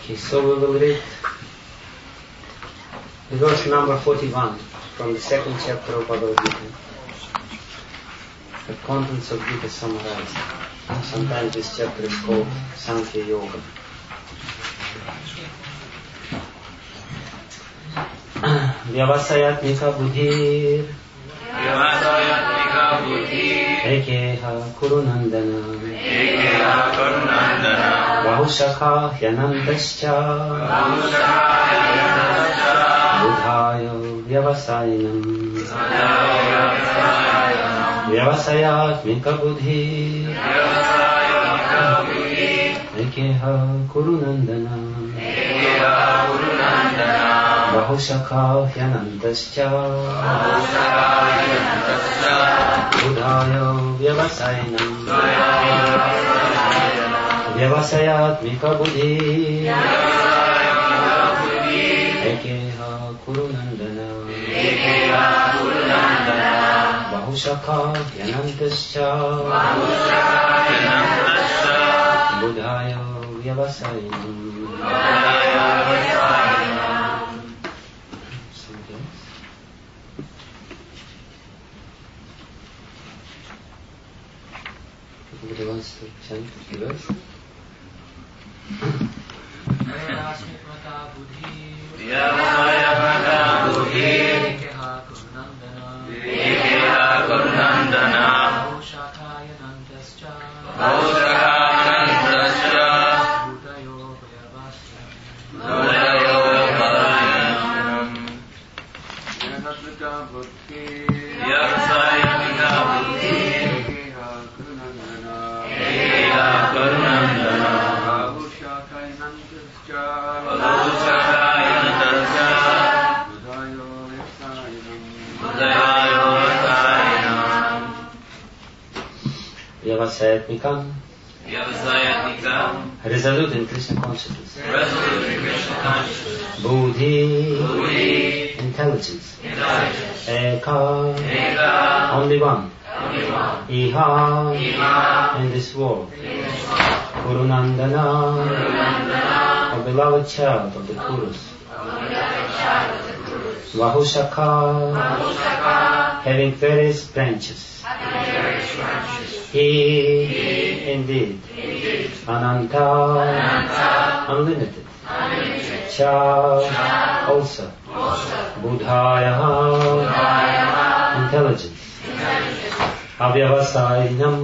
Okay, so we will read verse number 41 from the second chapter of Bhagavad Gita. The contents of Gita summarized. Sometimes this chapter is called Sankhya Yoga. Vyavasayatmika buddhir Ekeha kurunandana Bahushakha hyanandascha Budhayo vyavasayanam Vyavasayatmika buddhir Ekeha kurunandana Bahushakha hyanandascha Budhayo vyavasayanam Vyavasayatmika buddhi Ekeha kurunandana Bahushakha hyanandascha Budhayo vyavasayanam. Anybody wants to chant the verse? Vyavasayatmika buddhi Ekeha kurunandana Bahushakha hyanandascha Budhayo vyavasayanam. Vyavasayatmika buddhi Vyavasayatmika resolute in Krishna consciousness. Buddhi intelligence. Eka only one. Iha in this world. Kurunandana a beloved child of the Kurus. Vahushakha having various branches. He indeed. Ananta unlimited. Cha also. Budhaya intelligence. Avyavasayanam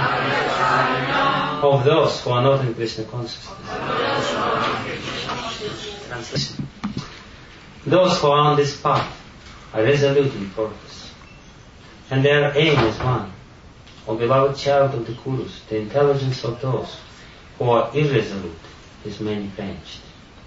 of those who are not in Krishna consciousness. Translation. Those who are on this path are resolute in purpose, and their aim is one. O beloved child of the Kurus, the intelligence of those who are irresolute is many-branched.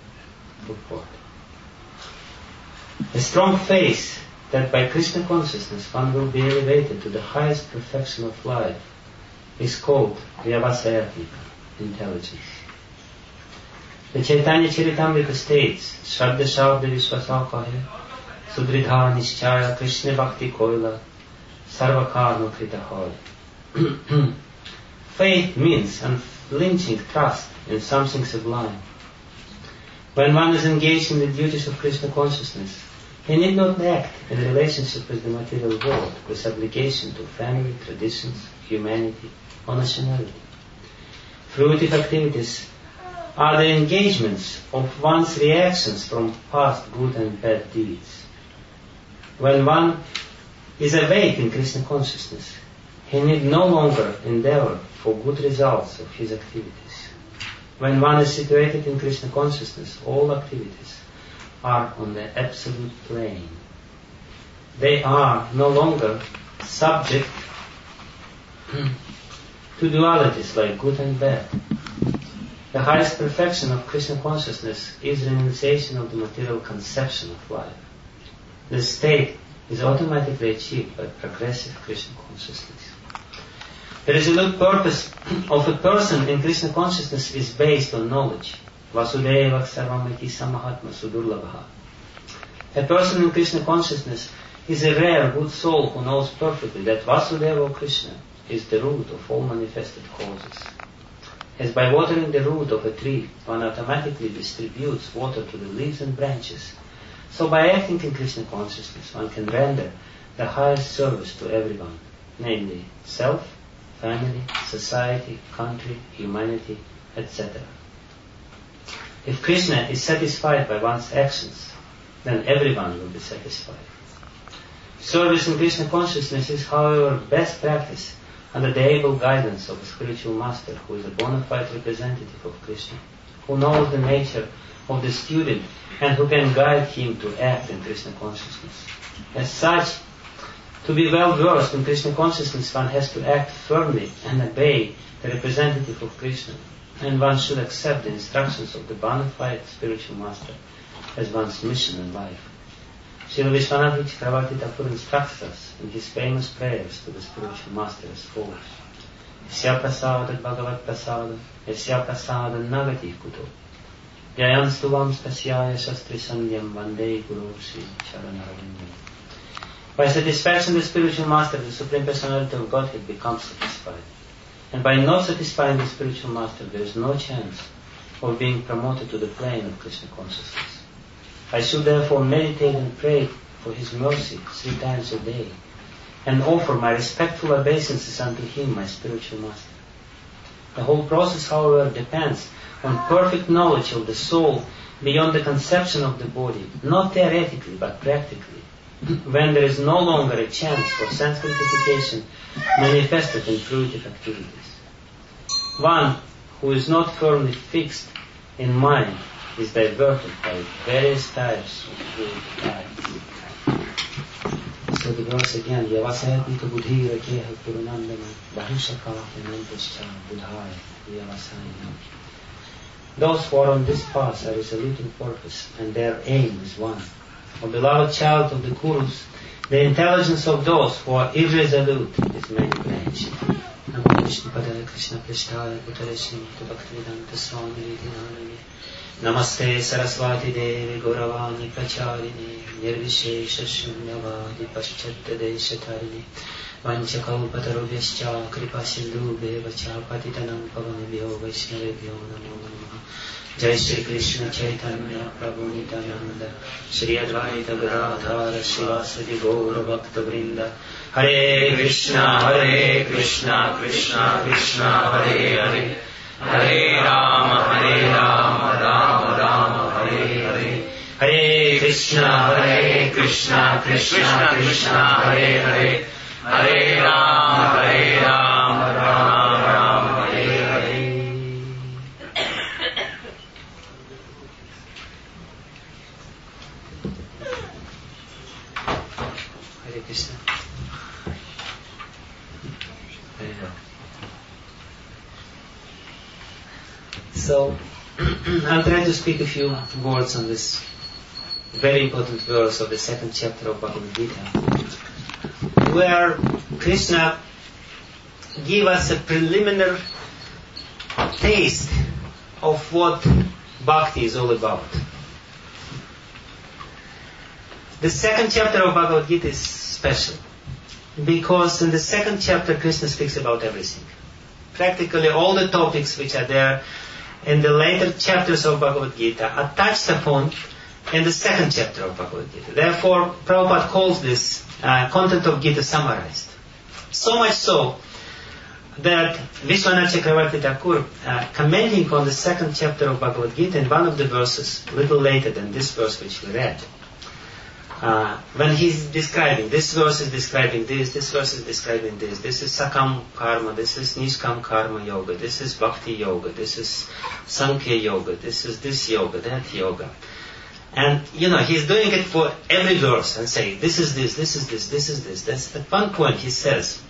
A strong faith that by Krishna consciousness one will be elevated to the highest perfection of life is called Vyavasayatmika, intelligence. The Chaitanya Charitamrita states, Shraddha Shabda Vishwasakahe, Sudridha Nishchaya Krishna Bhakti Koila, Sarvakarma Krita Hoy. Faith means unflinching trust in something sublime. When one is engaged in the duties of Krishna consciousness, he need not act in relationship with the material world, with obligation to family, traditions, humanity, or nationality. Fruitive activities are the engagements of one's reactions from past good and bad deeds. When one is awake in Krishna consciousness, he need no longer endeavor for good results of his activities. When one is situated in Krishna consciousness, all activities are on the absolute plane. They are no longer subject to dualities like good and bad. The highest perfection of Krishna consciousness is renunciation of the material conception of life. This state is automatically achieved by progressive Krishna consciousness. The resolute purpose of a person in Krishna consciousness is based on knowledge. Vasudeva sarvamiti samahatma sudurlabha. A person in Krishna consciousness is a rare good soul who knows perfectly that Vasudeva or Krishna is the root of all manifested causes. As by watering the root of a tree, one automatically distributes water to the leaves and branches, so by acting in Krishna consciousness, one can render the highest service to everyone, namely self, family, society, country, humanity, etc. If Krishna is satisfied by one's actions, then everyone will be satisfied. Service in Krishna consciousness is, however, best practice under the able guidance of a spiritual master who is a bona fide representative of Krishna, who knows the nature of the student and who can guide him to act in Krishna consciousness. As such, to be well versed in Krishna consciousness, one has to act firmly and obey the representative of Krishna, and one should accept the instructions of the bona fide spiritual master as one's mission in life. Srila Vishwanath Chakravarti Thakur instructs us in his famous prayers to the spiritual master as follows: Yasya prasadat bhagavat prasadat, yasya prasadat nagati kuto, yayanstu vam stasyaya shastri sanyam vandei guru sri charanarvindam. By satisfaction of the spiritual master, the Supreme Personality of Godhead becomes satisfied. And by not satisfying the spiritual master, there is no chance of being promoted to the plane of Krishna consciousness. I should therefore meditate and pray for his mercy 3 times a day, and offer my respectful obeisances unto him, my spiritual master. The whole process, however, depends on perfect knowledge of the soul beyond the conception of the body, not theoretically, but practically, when there is no longer a chance for sense gratification manifested in fruitive activities. One who is not firmly fixed in mind is diverted by various types of good acts. So the verse again, Yavasayatmika buddhira keha purunandana bahishakahanantascha buddhaya yavasayana. Those who are on this path are resolute in purpose, and their aim is one. O beloved child of the Kurus, the intelligence of those who are irresolute is many-branched. Namo Vishnu Padaya Krishna Prishtaya Bhutale Srimati Bhaktivedanta Swami Nidhinanaya. Namaste Saraswati Devi Gauravani Pracharini Nirvishesha Shunyavadi Paschetta Deshatarini Vanchakalpatarubhyascha Kripa Sindhubheva Patitanam Pavanebhyo Vaishnavebhyo Namo Namaha. Jai Shri Krishna Chaitanya Prabhu Nityananda Shri Advaita Gadadhara Shivasadi Gaura Bhakta Vrinda. Hare Krishna Krishna Krishna Hare Hare, Hare Rama Rama Hare Hare. Hare Krishna Krishna Hare Hare, Hare Rama Rama Hare Hare. Hare Krishna. So, I'll try to speak a few words on this very important verse of the 2nd chapter of Bhagavad Gita, where Krishna gives us a preliminary taste of what bhakti is all about. The 2nd chapter of Bhagavad Gita is special, because in the 2nd chapter Krishna speaks about everything. Practically all the topics which are there in the later chapters of Bhagavad Gita are touched upon in the 2nd chapter of Bhagavad Gita. Therefore, Prabhupada calls this content of Gita summarized. So much so that Vishwanath Chakravarti Thakur, commenting on the 2nd chapter of Bhagavad Gita in one of the verses, a little later than this verse which we read, when he's describing, this verse is describing this verse is describing this is Sakam Karma, this is Nishkam Karma Yoga, this is Bhakti Yoga, this is Sankhya Yoga, this is this yoga, that yoga. And, he's doing it for every verse and saying, this is this, this is this, this is this. That's at one point he says,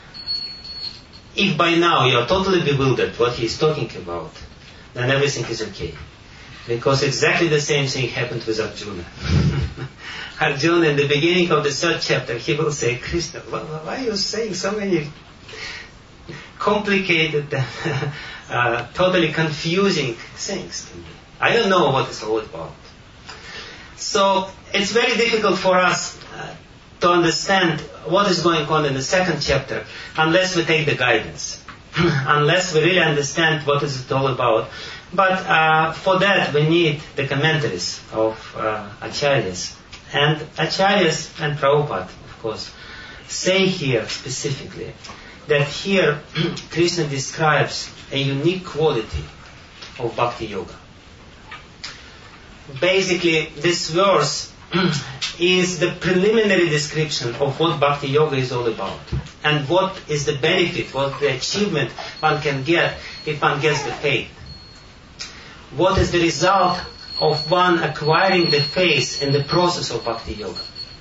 if by now you are totally bewildered what he is talking about, then everything is okay. Because exactly the same thing happened with Arjuna. Arjuna, in the beginning of the 3rd chapter, he will say, Krishna, why are you saying so many complicated, totally confusing things to me? I don't know what it's all about. So, it's very difficult for us to understand what is going on in the 2nd chapter unless we take the guidance unless we really understand what is it all about. But for that we need the commentaries of Acharyas. And Acharyas and Prabhupada, of course, say here specifically that here Krishna describes a unique quality of Bhakti Yoga. Basically, this verse is the preliminary description of what Bhakti Yoga is all about, and what is the benefit, what the achievement one can get if one gets the faith. What is the result of one acquiring the faith in the process of Bhakti Yoga?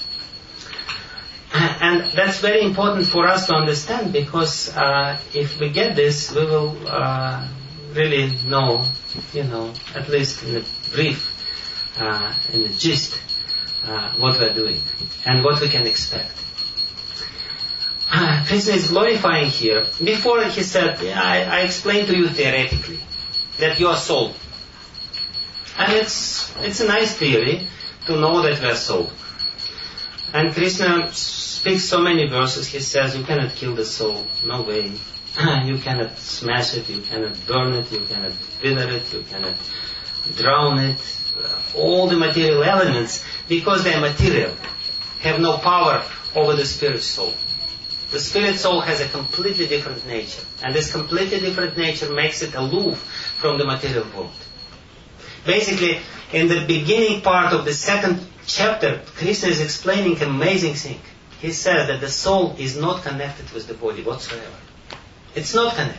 And that's very important for us to understand, because if we get this, we will really know, at least in a brief, in the gist, what we're doing and what we can expect. Krishna is glorifying here. Before he said, I explained to you theoretically that you are soul. And it's a nice theory to know that we are soul. And Krishna speaks so many verses. He says, you cannot kill the soul. No way. You cannot smash it, you cannot burn it, you cannot wither it, you cannot drown it. All the material elements, because they are material, have no power over the spirit soul. The spirit soul has a completely different nature, and this completely different nature makes it aloof from the material world. Basically, in the beginning part of the second chapter, Krishna is explaining an amazing thing. He says that the soul is not connected with the body whatsoever. It's not connected.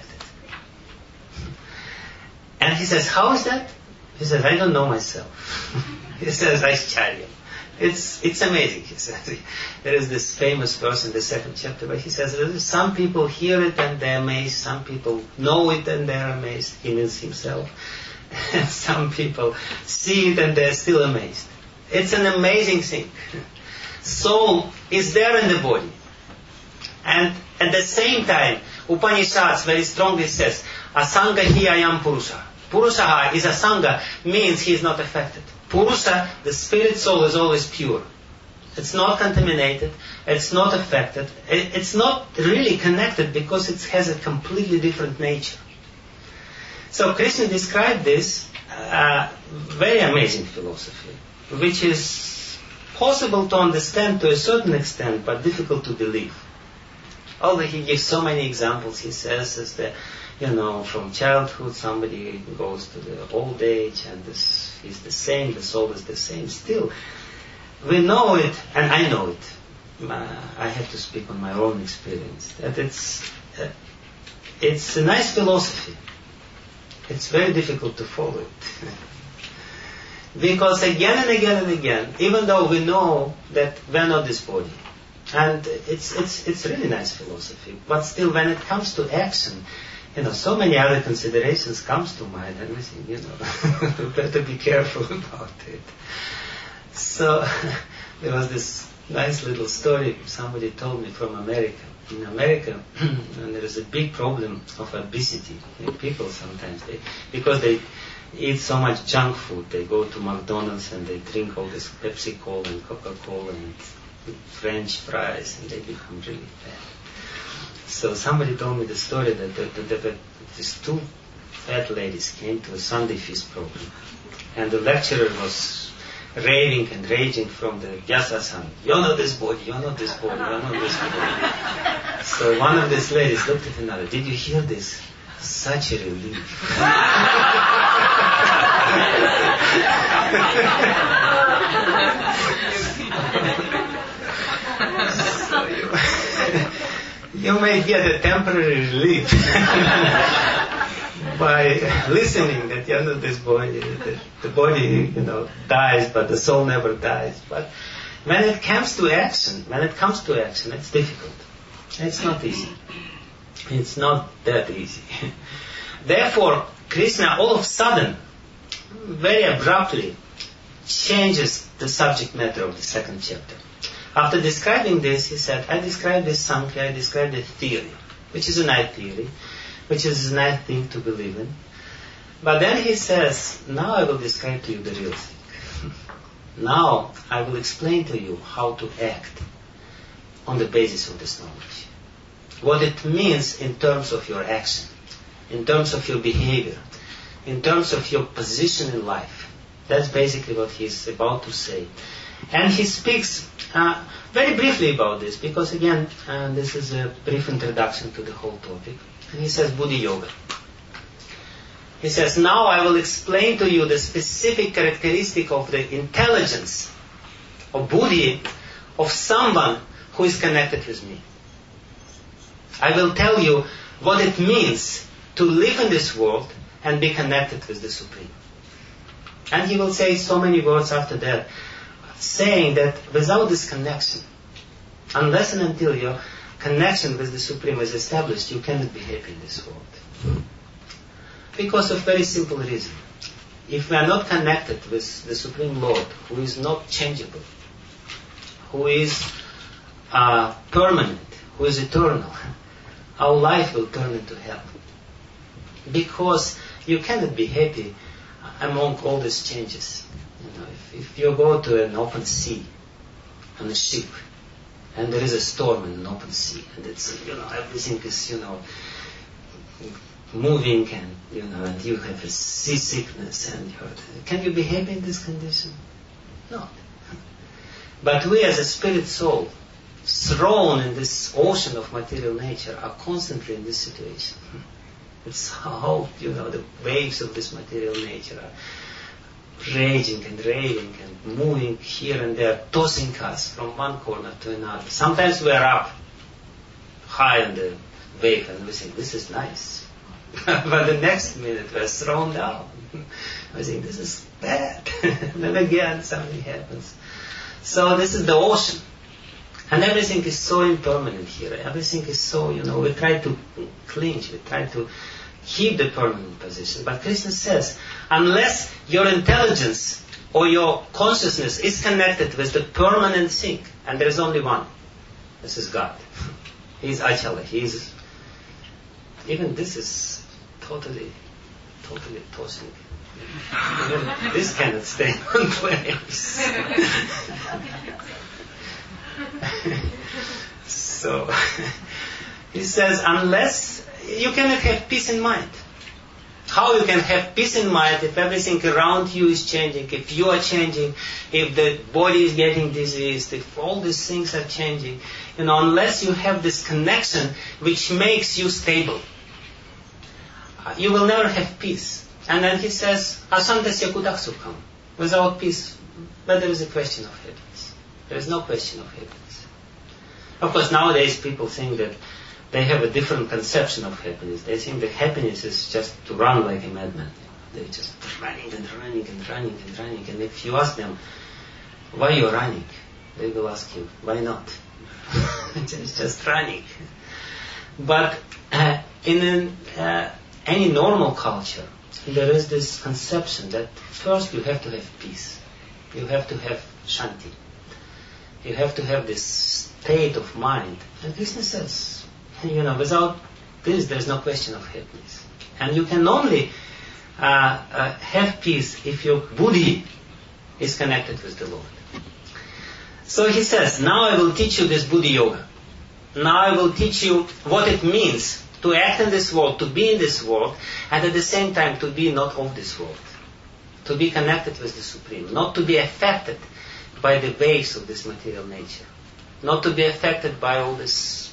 And he says, how is that? He says, I don't know myself. He says, Aishcharya. It's amazing, he says. There is this famous verse in the second chapter where he says, some people hear it and they're amazed, some people know it and they're amazed. He means himself. And some people see it and they're still amazed. It's an amazing thing. Soul is there in the body. And at the same time, Upanishads very strongly says, Asanga hi ayam purusha. Purusha is asanga, means he is not affected. Purusha, the spirit soul, is always pure. It's not contaminated, it's not affected, it's not really connected because it has a completely different nature. So Krishna described this very amazing philosophy, which is possible to understand to a certain extent, but difficult to believe. Although he gives so many examples, he says, as the, from childhood somebody goes to the old age and this is the same, the soul is the same. Still, we know it, and I know it. I have to speak on my own experience, that it's a nice philosophy. It's very difficult to follow it. Because again and again and again, even though we know that we're not this body, and it's really nice philosophy, but still when it comes to action, so many other considerations comes to mind, and we think, we better be careful about it. So there was this nice little story somebody told me from America. In America, there is a big problem of obesity. People sometimes, because they eat so much junk food, they go to McDonald's and they drink all this Pepsi-Cola and Coca-Cola and French fries, and they become really fat. So somebody told me the story that these two fat ladies came to a Sunday feast program, and the lecturer was raving and raging from the Vyasasana. You're not this body, you're not this body, you're not this body. So one of these ladies looked at another. Did you hear this? Such a relief. So you may get a temporary relief by listening that you're not this body, that the body, dies, but the soul never dies. But when it comes to action, it's difficult. It's not easy. It's not that easy. Therefore, Krishna all of a sudden, very abruptly, changes the subject matter of the second chapter. After describing this, he said, I described this Sankhya, I described the theory, which is a nice theory, which is a nice thing to believe in. But then he says, now I will describe to you the real thing. Now I will explain to you how to act on the basis of this knowledge. what it means in terms of your action, in terms of your behavior, in terms of your position in life. That's basically what he's about to say. And he speaks very briefly about this, because again, this is a brief introduction to the whole topic. And he says, Buddhi Yoga. He says, now I will explain to you the specific characteristic of the intelligence of Buddhi of someone who is connected with me. I will tell you what it means to live in this world and be connected with the Supreme. And he will say so many words after that, saying that without this connection, unless and until your connection with the Supreme is established, you cannot be happy in this world. Because of very simple reason. If we are not connected with the Supreme Lord, who is not changeable, who is permanent, who is eternal, our life will turn into hell. Because you cannot be happy among all these changes. You know, if you go to an open sea on a ship, and there is a storm in an open sea, and it's everything is moving, and and you have a seasickness, and can you be happy in this condition? No. But we as a spirit soul, thrown in this ocean of material nature, are constantly in this situation. It's how, the waves of this material nature are raging and raving and moving here and there, tossing us from one corner to another. Sometimes we are up high on the wave and we think, this is nice. But the next minute we are thrown down. We think, this is bad. And then again something happens. So this is the ocean. And everything is so impermanent here. Everything is so, we try to clinch, we try to keep the permanent position. But Krishna says, unless your intelligence or your consciousness is connected with the permanent thing, and there is only one, this is God. He is Achala. Even this is totally tossing. Even this cannot stay in one place. So, he says, unless you cannot have peace in mind. How you can have peace in mind if everything around you is changing, if you are changing, if the body is getting diseased, if all these things are changing, unless you have this connection which makes you stable, you will never have peace. And then he says, Asantasya kudak sukham. Without peace, but there is a question of happiness. There is no question of happiness. Of course, nowadays people think that they have a different conception of happiness. They think that happiness is just to run like a madman. They're just running and running and running and running. And if you ask them, why you're running? They will ask you, why not? It's just running. But in any normal culture, there is this conception that first you have to have peace. You have to have shanti. You have to have this state of mind. And Krishna says, without this, there's no question of happiness. And you can only have peace if your buddhi is connected with the Lord. So he says, now I will teach you this Buddhi Yoga. Now I will teach you what it means to act in this world, to be in this world, and at the same time to be not of this world. To be connected with the Supreme. Not to be affected by the waves of this material nature. Not to be affected by all this,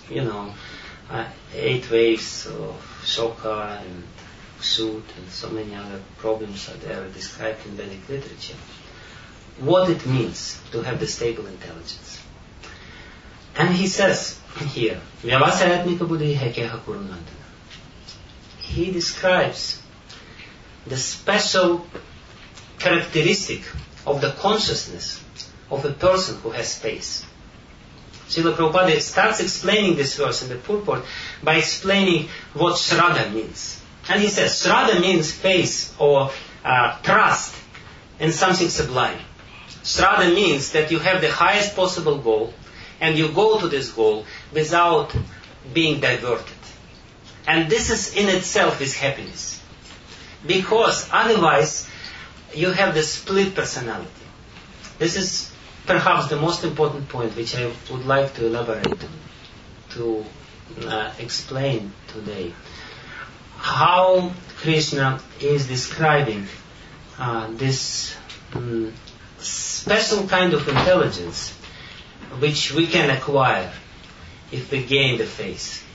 8 waves of Shoka and Ksut and so many other problems are there described in Vedic literature. What it means to have the stable intelligence. And he says here, Vyavasayatmika buddhi hekeha kurunandana. He describes the special characteristic of the consciousness of a person who has space. Srila Prabhupada starts explaining this verse in the purport by explaining what Shraddha means. And he says, Shraddha means faith or trust in something sublime. Shraddha means that you have the highest possible goal and you go to this goal without being diverted. And this is in itself is happiness. Because otherwise you have the split personality. This is perhaps the most important point which I would like to elaborate to explain today how Krishna is describing this special kind of intelligence which we can acquire if we gain the faith.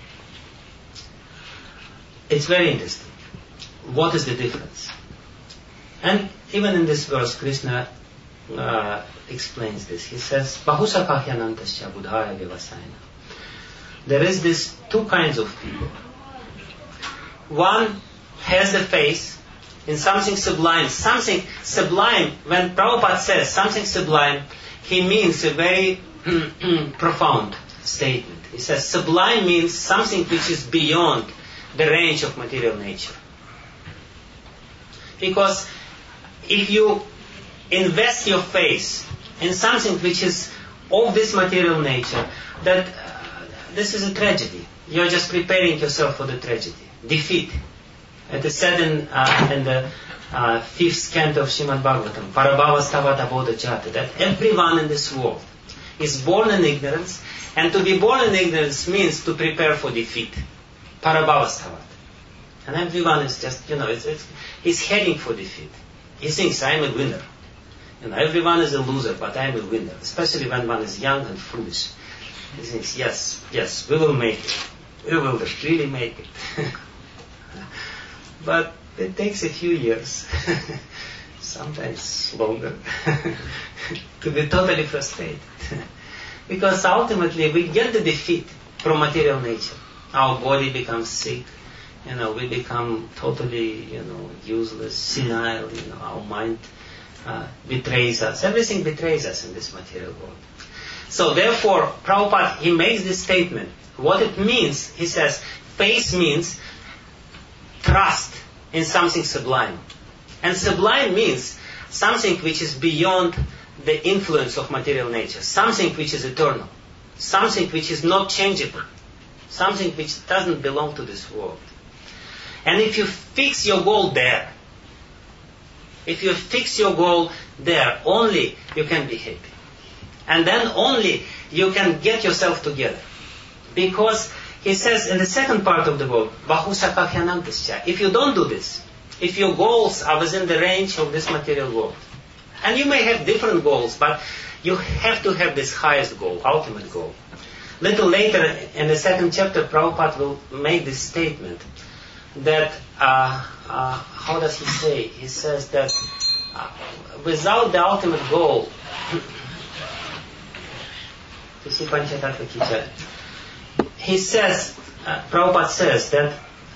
It's very interesting. What is the difference? And even in this verse, Krishna explains this. He says, Bahusakahyanantasya buddhaya vivasayana. There is these two kinds of people. One has the faith in something sublime. Something sublime, when Prabhupada says something sublime, he means a very profound statement. He says sublime means something which is beyond the range of material nature. Because if you invest your faith in something which is of this material nature, that this is a tragedy. You're just preparing yourself for the tragedy. Defeat. It is said in the 5th canto of Srimad Bhagavatam, Parabhavastavata bodhachata, that everyone in this world is born in ignorance, and to be born in ignorance means to prepare for defeat. Parabhavastavata. And everyone is just, he's heading for defeat. He thinks, I'm a winner. Everyone is a loser, but I'm a winner. Especially when one is young and foolish. He thinks, yes, we will make it. We will really make it. But it takes a few years, sometimes longer, to be totally frustrated. Because ultimately we get the defeat from material nature. Our body becomes sick. We become totally, useless, senile. Our mind betrays us. Everything betrays us in this material world. So therefore, Prabhupada, he makes this statement. What it means, he says, faith means trust in something sublime. And sublime means something which is beyond the influence of material nature. Something which is eternal. Something which is not changeable. Something which doesn't belong to this world. And if you fix your goal there, only you can be happy. And then only you can get yourself together. Because he says in the second part of the book, Bahusakahyanantasya, if you don't do this, if your goals are within the range of this material world, and you may have different goals, but you have to have this highest goal, ultimate goal. Little later in the second chapter, Prabhupada will make this statement that, how does he say? He says that without the ultimate goal, he says, Prabhupada says that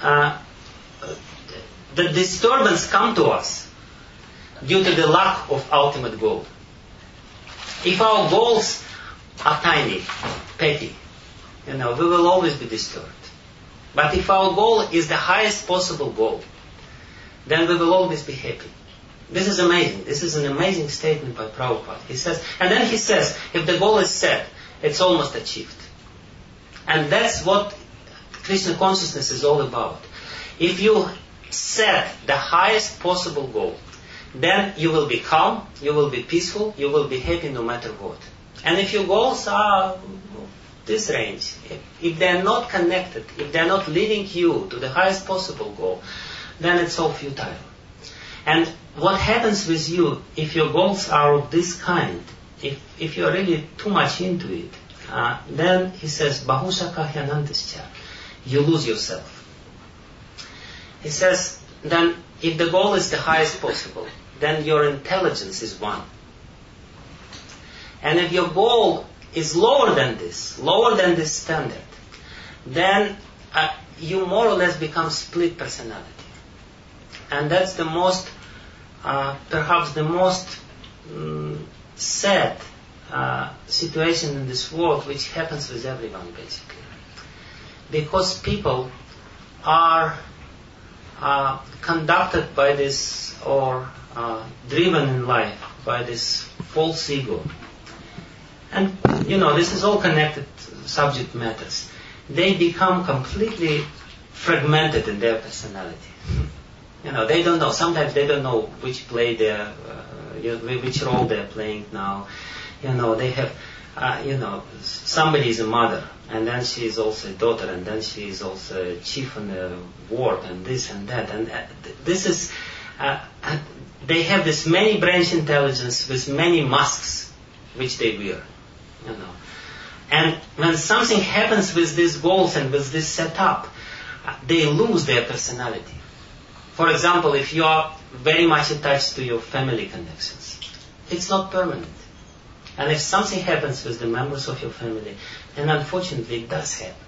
the disturbance come to us due to the lack of ultimate goal. If our goals are tiny, petty, we will always be disturbed. But if our goal is the highest possible goal, then we will always be happy. This is amazing. This is an amazing statement by Prabhupada. He says, and then he says, if the goal is set, it's almost achieved. And that's what Krishna consciousness is all about. If you set the highest possible goal, then you will be calm, you will be peaceful, you will be happy no matter what. And if your goals are this range, if they are not connected, if they are not leading you to the highest possible goal, then it's all futile. And what happens with you if your goals are of this kind, if you're really too much into it, then he says, Bahusakahyanantasya, you lose yourself. He says, then if the goal is the highest possible, then your intelligence is one. And if your goal is lower than this standard, then you more or less become split personality. And that's the most, perhaps the most sad situation in this world, which happens with everyone basically. Because people are conducted by this, or driven in life by this false ego. And, this is all connected subject matters. They become completely fragmented in their personality. They don't know. Sometimes they don't know which role they're playing now. They have somebody is a mother, and then she is also a daughter, and then she is also a chief on the ward, and this and that, and this is. They have this many branch intelligence with many masks which they wear, And when something happens with these goals and with this setup, they lose their personality. For example, if you are very much attached to your family connections, it's not permanent. And if something happens with the members of your family, then unfortunately it does happen.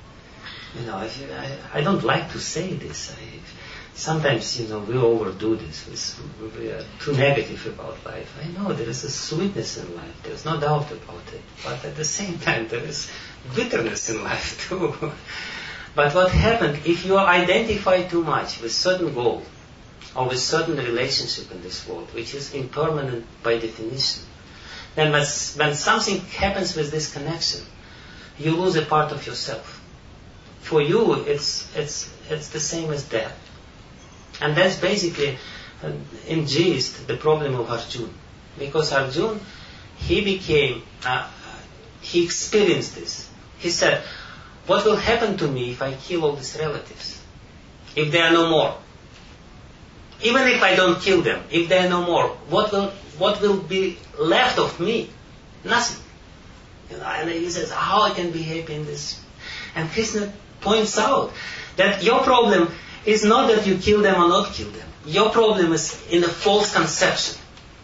I don't like to say this. Sometimes, we overdo this. We are too negative about life. I know there is a sweetness in life. There's no doubt about it. But at the same time, there is bitterness in life too. But what happens if you identify too much with certain goal or with certain relationship in this world, which is impermanent by definition, then when something happens with this connection, you lose a part of yourself. For you, it's the same as death. And that's basically, in gist, the problem of Arjuna. Because Arjuna, he experienced this. He said, what will happen to me if I kill all these relatives? If there are no more? Even if I don't kill them, if there are no more, what will be left of me? Nothing. And he says, how I can be happy in this? And Krishna points out that your problem is not that you kill them or not kill them. Your problem is in the false conception.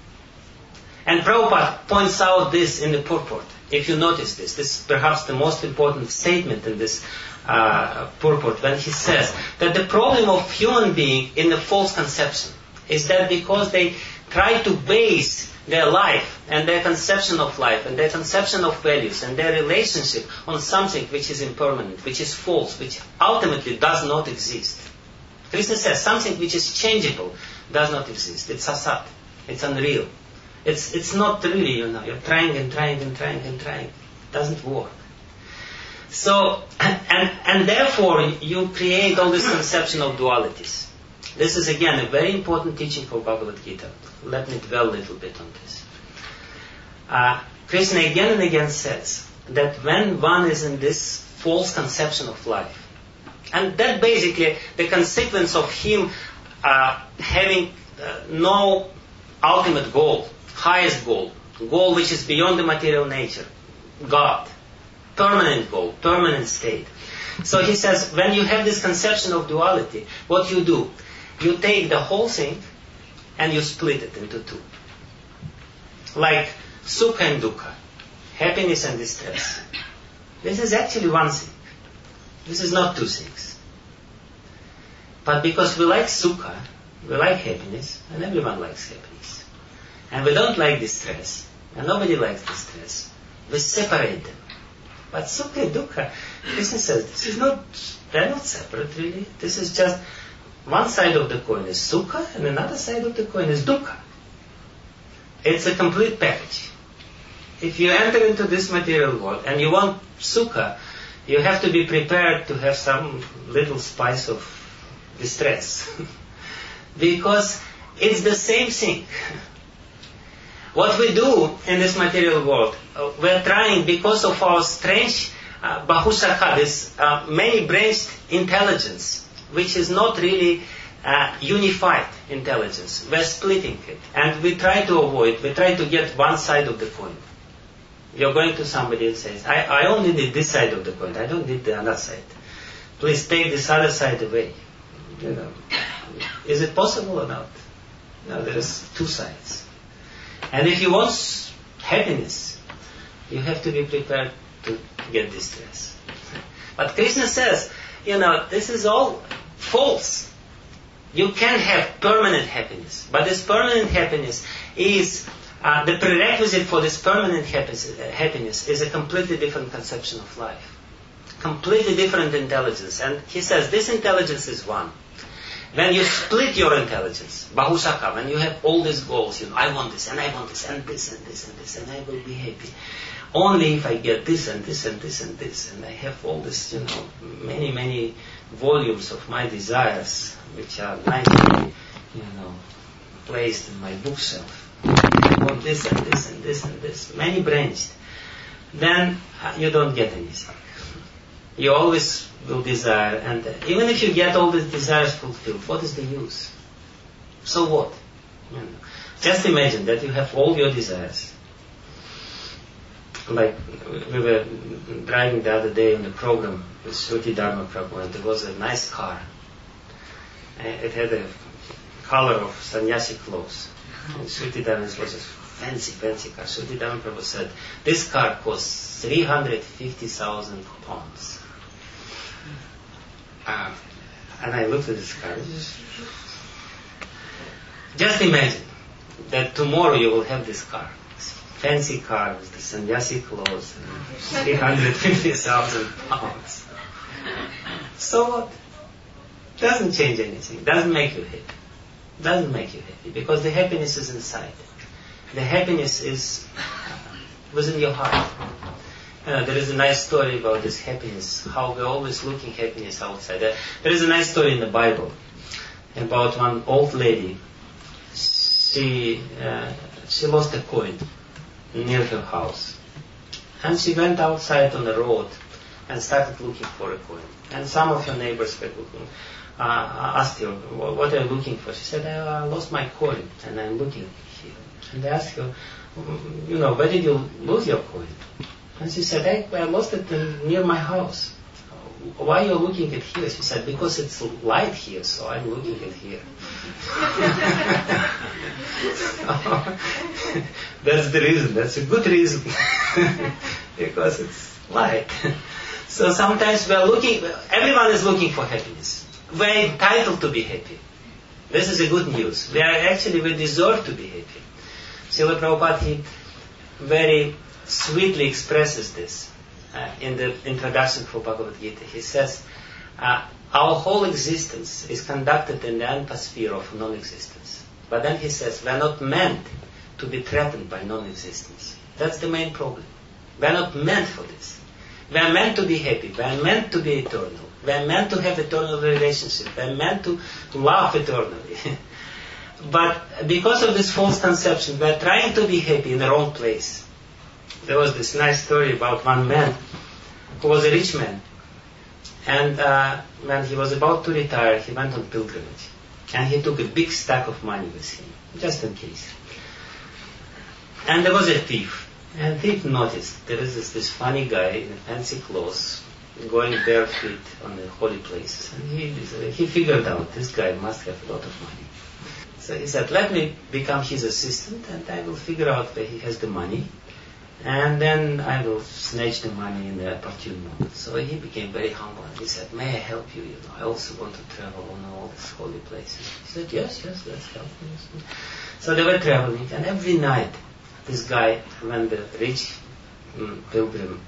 And Prabhupada points out this in the purport. If you notice this is perhaps the most important statement in this purport, when he says that the problem of human being in the false conception is that because they try to base their life and their conception of life and their conception of values and their relationship on something which is impermanent, which is false, which ultimately does not exist. Krishna says something which is changeable does not exist. It's asat. It's unreal. It's not really, you're trying and trying and trying and trying. It doesn't work. So, and therefore you create all this conception of dualities. This is again a very important teaching for Bhagavad Gita. Let me dwell a little bit on this. Krishna again and again says that when one is in this false conception of life, and that basically the consequence of him having no ultimate goal, highest goal which is beyond the material nature, God, permanent goal, permanent state. So he says, when you have this conception of duality, what you do, you take the whole thing and you split it into two. Like sukha and dukkha, happiness and distress. This is actually one thing. This is not two things. But because we like sukha, we like happiness, and everyone likes happiness. And we don't like distress, and nobody likes distress. We separate them. But sukha and dukkha, Krishna says, they're not separate really. This is just one side of the coin is sukha, and another side of the coin is dukkha. It's a complete package. If you enter into this material world and you want sukha, you have to be prepared to have some little spice of distress. Because it's the same thing. What we do in this material world, we're trying, because of our strange bahusakha, this many-branched intelligence, which is not really unified intelligence. We're splitting it. And we try to get one side of the coin. You're going to somebody and says, I only need this side of the coin, I don't need the other side. Please take this other side away. Is it possible or not? No, there is two sides. And if you want happiness, you have to be prepared to get distress. But Krishna says, this is all false. You can have permanent happiness. But this permanent happiness is, the prerequisite for this permanent happiness is a completely different conception of life. Completely different intelligence. And he says this intelligence is one. When you split your intelligence, bahusakha, when you have all these goals, I want this, and I want this, and this, and this, and this, and I will be happy. Only if I get this, and this, and this, and this, and I have all this, many, many volumes of my desires, which are nicely, placed in my bookshelf. I want this, and this, and this, and this, many branched. then you don't get anything. You always will desire, and even if you get all the desires fulfilled, what is the use? So what? Just imagine that you have all your desires. Like we were driving the other day on the program with Shruti Dharma Prabhu, and there was a nice car. It had a color of sannyasi clothes. And Shruti Dharma was a fancy car. Shruti Dharma Prabhu said, this car costs 350,000 pounds. And I looked at this car. Just imagine that tomorrow you will have this car. This fancy car with the sannyasi clothes and 350,000 pounds. So what? Doesn't change anything. Doesn't make you happy. Doesn't make you happy because the happiness is inside. The happiness is within your heart. There is a nice story about this happiness, how we're always looking happiness outside. There is a nice story in the Bible about one old lady. She lost a coin near her house. And she went outside on the road and started looking for a coin. And some of her neighbors were looking. Asked her, what are you looking for? She said, I lost my coin and I'm looking here. And they asked her, where did you lose your coin? And she said, I lost it near my house. Why are you looking at here? She said, because it's light here, so I'm looking at here. That's the reason. That's a good reason. Because it's light. So sometimes we are looking, everyone is looking for happiness. We are entitled to be happy. This is a good news. We deserve to be happy. Srila Prabhupada, he very sweetly expresses this in the introduction for Bhagavad Gita. He says, our whole existence is conducted in the atmosphere of non-existence. But then he says, we are not meant to be threatened by non-existence. That's the main problem. We are not meant for this. We are meant to be happy. We are meant to be eternal. We are meant to have eternal relationship. We are meant to love eternally. But because of this false conception, we are trying to be happy in the wrong place. There was this nice story about one man who was a rich man. And when he was about to retire, he went on pilgrimage. And he took a big stack of money with him, just in case. And there was a thief. And the thief noticed there is this funny guy in fancy clothes going barefoot on the holy places. And he figured out this guy must have a lot of money. So he said, let me become his assistant and I will figure out where he has the money. And then I will snatch the money in the opportune moment. So he became very humble and he said, may I help you? I also want to travel on all these holy places. He said, yes, let's help you. So they were traveling, and every night this guy, when the rich pilgrim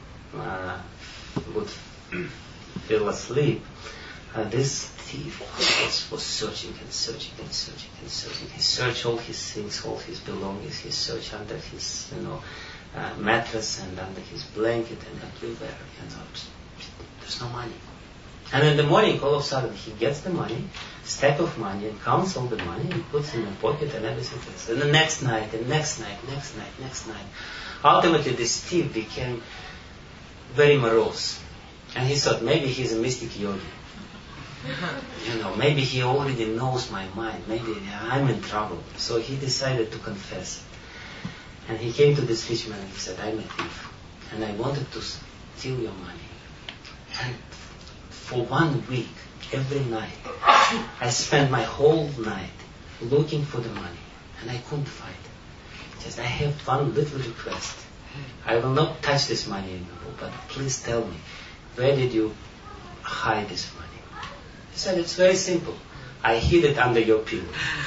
would fell asleep, this thief was searching and searching and searching and searching. He searched all his things, all his belongings. He searched under his, mattress and under his blanket and everywhere. There's no money. And in the morning, all of a sudden, he gets the money, stack of money, and counts all the money, and puts it in the pocket and everything else. And the next night, and next night. Ultimately, this thief became very morose. And he thought, maybe he's a mystic yogi. Maybe he already knows my mind. Maybe I'm in trouble. So he decided to confess it. And he came to this rich man and he said, I'm a thief. And I wanted to steal your money. And for 1 week, every night, I spent my whole night looking for the money. And I couldn't find it. Just I have one little request. I will not touch this money anymore, but please tell me, where did you hide this money? He said, it's very simple. I hid it under your pillow.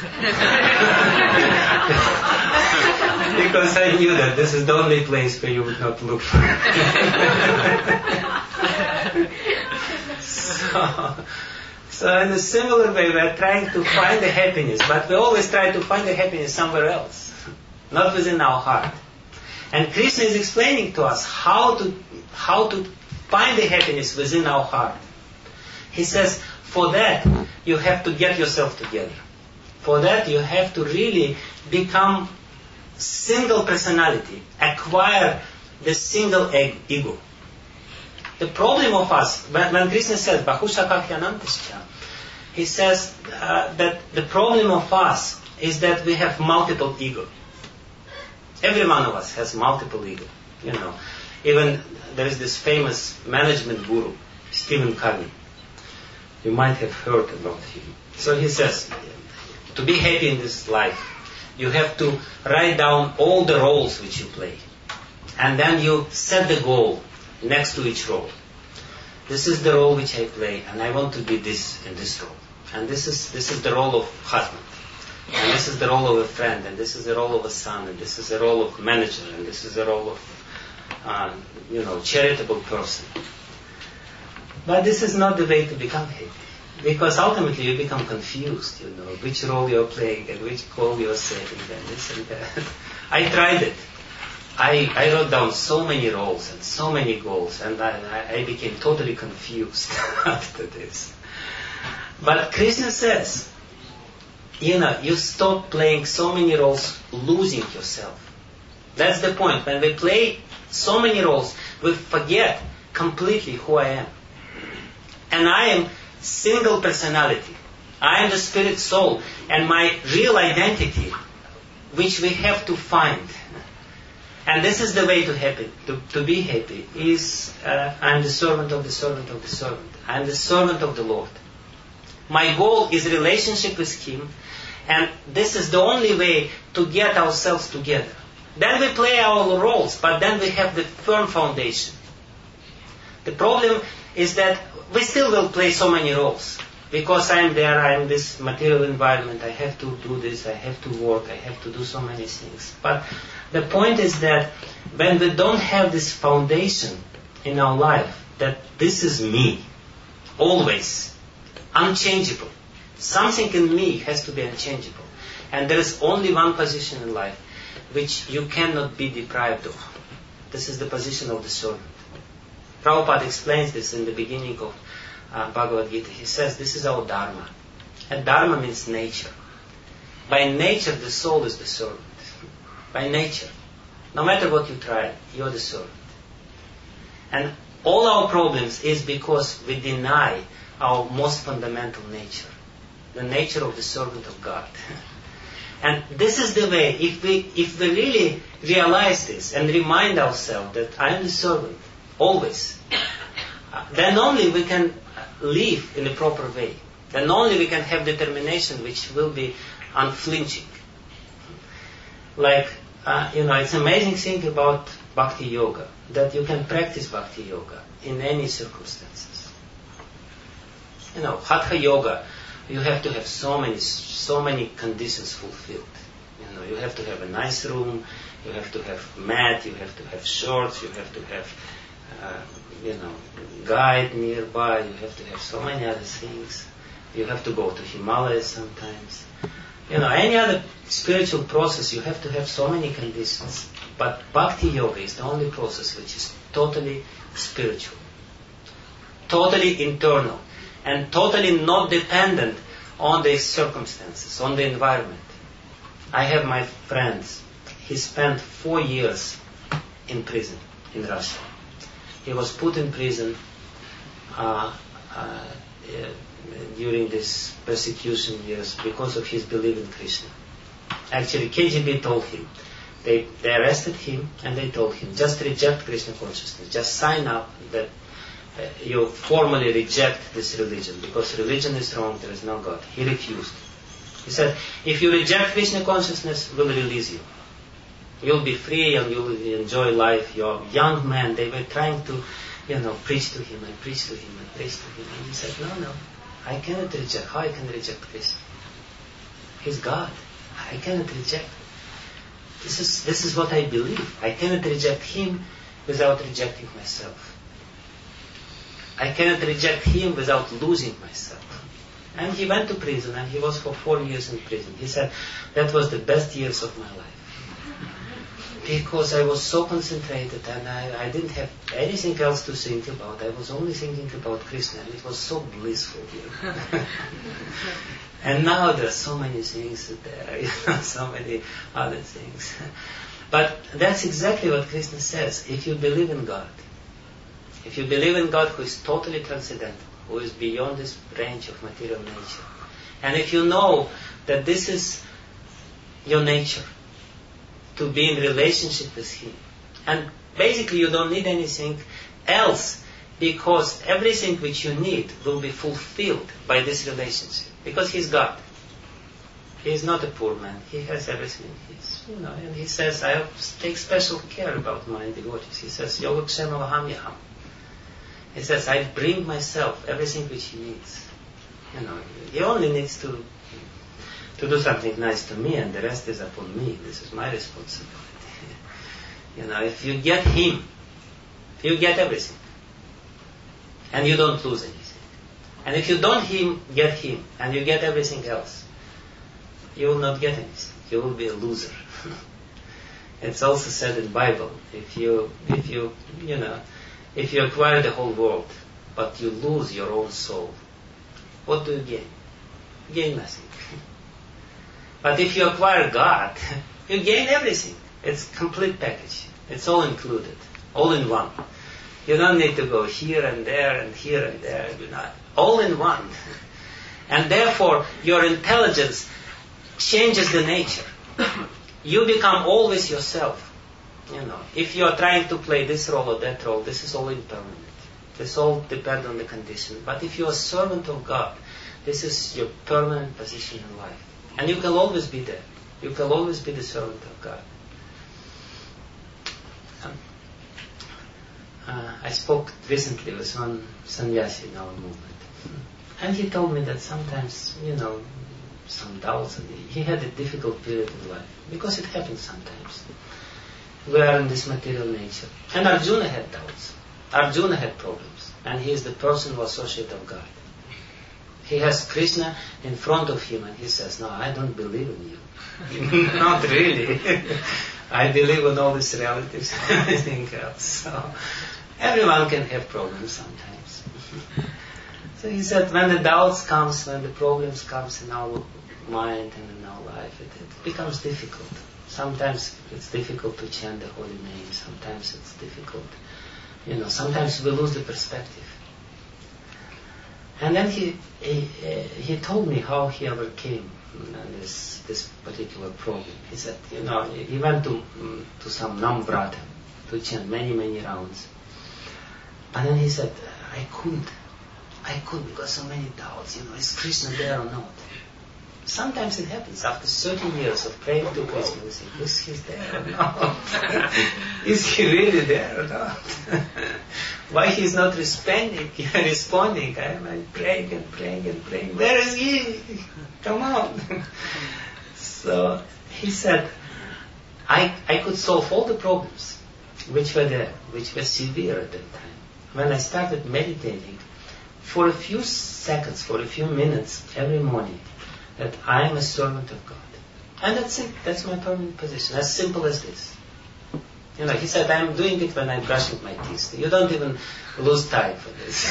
Because I knew that this is the only place where you would not look for it. So in a similar way, we are trying to find the happiness, but we always try to find the happiness somewhere else, not within our heart. And Krishna is explaining to us how to find the happiness within our heart. He says, for that, you have to get yourself together. For that, you have to really become single personality, acquire the single ego. The problem of us, when Krishna says, Bahusha Kakyanantascha, he says that the problem of us is that we have multiple ego. Every one of us has multiple ego. Even there is this famous management guru, Stephen Covey. You might have heard about him. So he says, to be happy in this life, you have to write down all the roles which you play. And then you set the goal next to each role. This is the role which I play, and I want to be this in this role. And this is the role of husband. And this is the role of a friend, and this is the role of a son, and this is the role of manager, and this is the role of, charitable person. But this is not the way to become happy. Because ultimately you become confused, which role you're playing and which goal you're setting and this and that. I tried it. I wrote down so many roles and so many goals, and I became totally confused after this. But Krishna says, you stop playing so many roles, losing yourself. That's the point. When we play so many roles, we forget completely who I am. And I am single personality. I am the spirit soul, and my real identity, which we have to find. And this is the way to be happy, is I am the servant of the servant of the servant. I am the servant of the Lord. My goal is relationship with Him, and this is the only way to get ourselves together. Then we play our roles, but then we have the firm foundation. The problem is that we still will play so many roles. Because I am there, I am in this material environment, I have to do this, I have to work, I have to do so many things. But the point is that when we don't have this foundation in our life, that this is me, always, unchangeable. Something in me has to be unchangeable. And there is only one position in life which you cannot be deprived of. This is the position of the servant. Prabhupada explains this in the beginning of Bhagavad Gita. He says this is our dharma. And dharma means nature. By nature, the soul is the servant. By nature. No matter what you try, you're the servant. And all our problems is because we deny our most fundamental nature. The nature of the servant of God. And this is the way, if we really realize this and remind ourselves that I am the servant, always, then only we can live in the proper way. Then only we can have determination which will be unflinching. Like, it's amazing thing about Bhakti Yoga, that you can practice Bhakti Yoga in any circumstances. Hatha Yoga, you have to have so many conditions fulfilled. You have to have a nice room, you have to have mat, you have to have shorts, you have to have guide nearby, you have to have so many other things. You have to go to Himalayas sometimes. Any other spiritual process, you have to have so many conditions. But Bhakti Yoga is the only process which is totally spiritual, totally internal, and totally not dependent on the circumstances, on the environment. I have my friends. He spent 4 years in prison in Russia. He was put in prison during these persecution years because of his belief in Krishna. Actually, KGB told him, they arrested him and they told him, just reject Krishna consciousness, just sign up that you formally reject this religion, because religion is wrong, there is no God. He refused. He said, if you reject Krishna consciousness, we'll release you. You'll be free and you'll enjoy life. You're a young man. They were trying to, preach to him and preach to him and preach to him. And he said, no, I cannot reject. How I can reject Krishna? He's God. I cannot reject. This is what I believe. I cannot reject Him without rejecting myself. I cannot reject Him without losing myself. And he went to prison, and he was for 4 years in prison. He said, that was the best years of my life. Because I was so concentrated, and I didn't have anything else to think about. I was only thinking about Krishna, and it was so blissful here. And now there are so many things there, so many other things. But that's exactly what Krishna says. If you believe in God, if you believe in God who is totally transcendental, who is beyond this range of material nature, and if you know that this is your nature, to be in relationship with Him, and basically you don't need anything else, because everything which you need will be fulfilled by this relationship, because He's God. He is not a poor man. He has everything. And He says, I take special care about my devotees. He says, Yogakshema vaham yaham. He says, I bring myself everything which He needs. He only needs to do something nice to me, and the rest is upon me. This is my responsibility. If you get Him, you get everything. And you don't lose anything. And if you don't get Him, and you get everything else, you will not get anything. You will be a loser. It's also said in the Bible, if you acquire the whole world, but you lose your own soul, what do you gain? You gain nothing. But if you acquire God, you gain everything. It's a complete package. It's all included, all in one. You don't need to go here and there and here and there. All in one. And therefore, your intelligence changes the nature. You become always yourself. If you are trying to play this role or that role, this is all impermanent. This all depends on the condition. But if you are a servant of God, this is your permanent position in life. And you can always be there. You can always be the servant of God. I spoke recently with one sannyasi in our movement. And he told me that sometimes, some doubts. And he had a difficult period in life. Because it happens sometimes. We are in this material nature. And Arjuna had doubts. Arjuna had problems. And he is the person who associates of God. He has Krishna in front of him and he says, no, I don't believe in you. Not really. I believe in all these realities and everything else. So everyone can have problems sometimes. So he said, when the doubts comes, when the problems comes in our mind and in our life, it becomes difficult. Sometimes it's difficult to chant the holy name. Sometimes it's difficult. Sometimes we lose the perspective. And then he told me how he overcame this particular problem. He said, he went to some Nambrata to chant many rounds. And then he said, I couldn't because so many doubts, is Krishna there or not? Sometimes it happens after 13 years of praying to Krishna. We think, is he there or not? Is he really there or not? Why he's not responding? I'm praying and praying. Where is he? Come on. So he said, I could solve all the problems which were there, which were severe at that time. When I started meditating, for a few seconds, for a few minutes every morning, that I am a servant of God. And that's it. That's my permanent position. As simple as this. He said, I'm doing it when I'm brushing my teeth. You don't even lose time for this.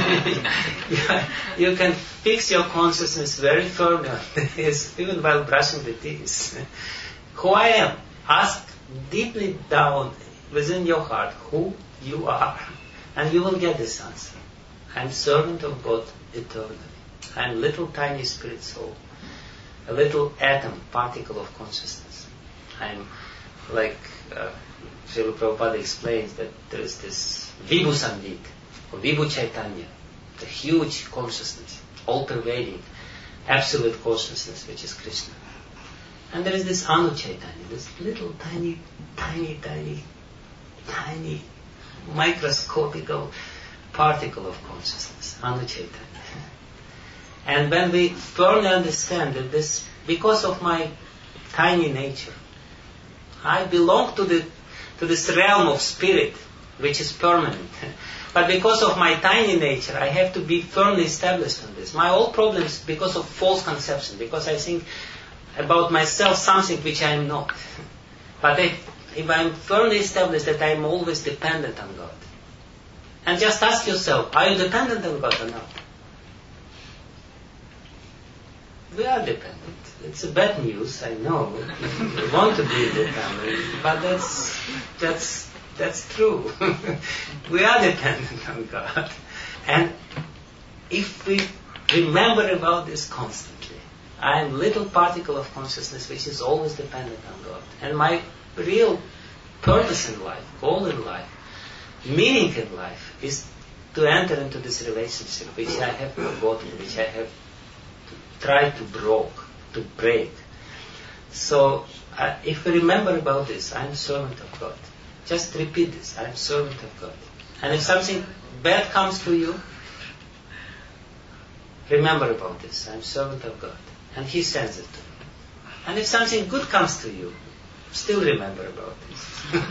You can fix your consciousness very firmly on this, even while brushing the teeth. Who I am. Ask deeply down within your heart who you are. And you will get this answer. I'm servant of God eternally. I'm little tiny spirit soul. A little atom, particle of consciousness. I'm like Srila Prabhupada explains that there is this Vibhu Sandhit, or Vibhu Chaitanya, the huge consciousness, all-pervading, absolute consciousness, which is Krishna. And there is this Anu Chaitanya, this little tiny microscopical particle of consciousness, Anu Chaitanya. And when we firmly understand that this, because of my tiny nature, I belong to this realm of spirit, which is permanent. But because of my tiny nature, I have to be firmly established on this. My all problems because of false conception, because I think about myself something which I am not. But if I am firmly established that I am always dependent on God, and just ask yourself, are you dependent on God or not? We are dependent. it's a bad news, I know. You want to be in the family, but that's true. We are dependent on God. And if we remember about this constantly, I am little particle of consciousness which is always dependent on God. And my real purpose in life, goal in life, meaning in life is to enter into this relationship which I have forgotten, which I have tried to break. So if we remember about this, I am servant of God. Just repeat this, I am servant of God. And if something bad comes to you, remember about this, I am servant of God. And He sends it to you. And if something good comes to you, still remember about this.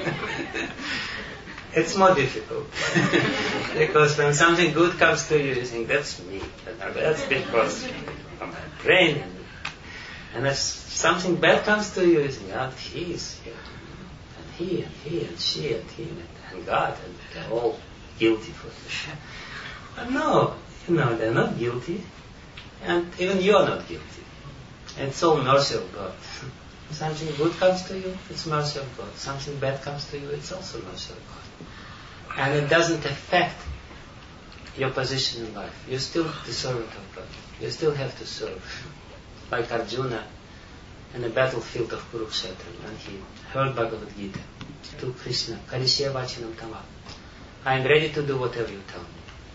It's more difficult. Because when something good comes to you, you think, that's me. That's because I'm praying. And if something bad comes to you, you think, oh, He is here. And he, and he, and she, and him, and God, and they're all guilty for this. But no, they're not guilty. And even you are not guilty. It's all mercy of God. Something good comes to you, it's mercy of God. Something bad comes to you, it's also mercy of God. And it doesn't affect your position in life. You're still the servant of God. You still have to serve. Like Arjuna in the battlefield of Kurukshetra, when he heard Bhagavad Gita, to Krishna, Karishya Vachanam Tama. I am ready to do whatever you tell me.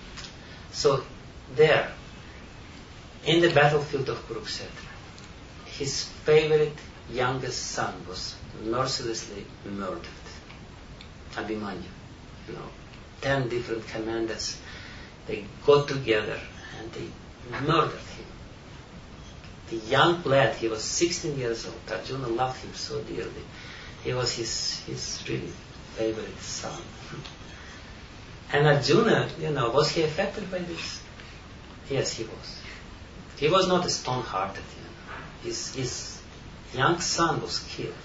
So there, in the battlefield of Kurukshetra, his favorite youngest son was mercilessly murdered. Abhimanyu. 10 different commanders, they got together and they murdered him. The young lad, he was 16 years old. Arjuna loved him so dearly. He was his really favorite son. And Arjuna, was he affected by this? Yes, he was. He was not a stone-hearted. His young son was killed.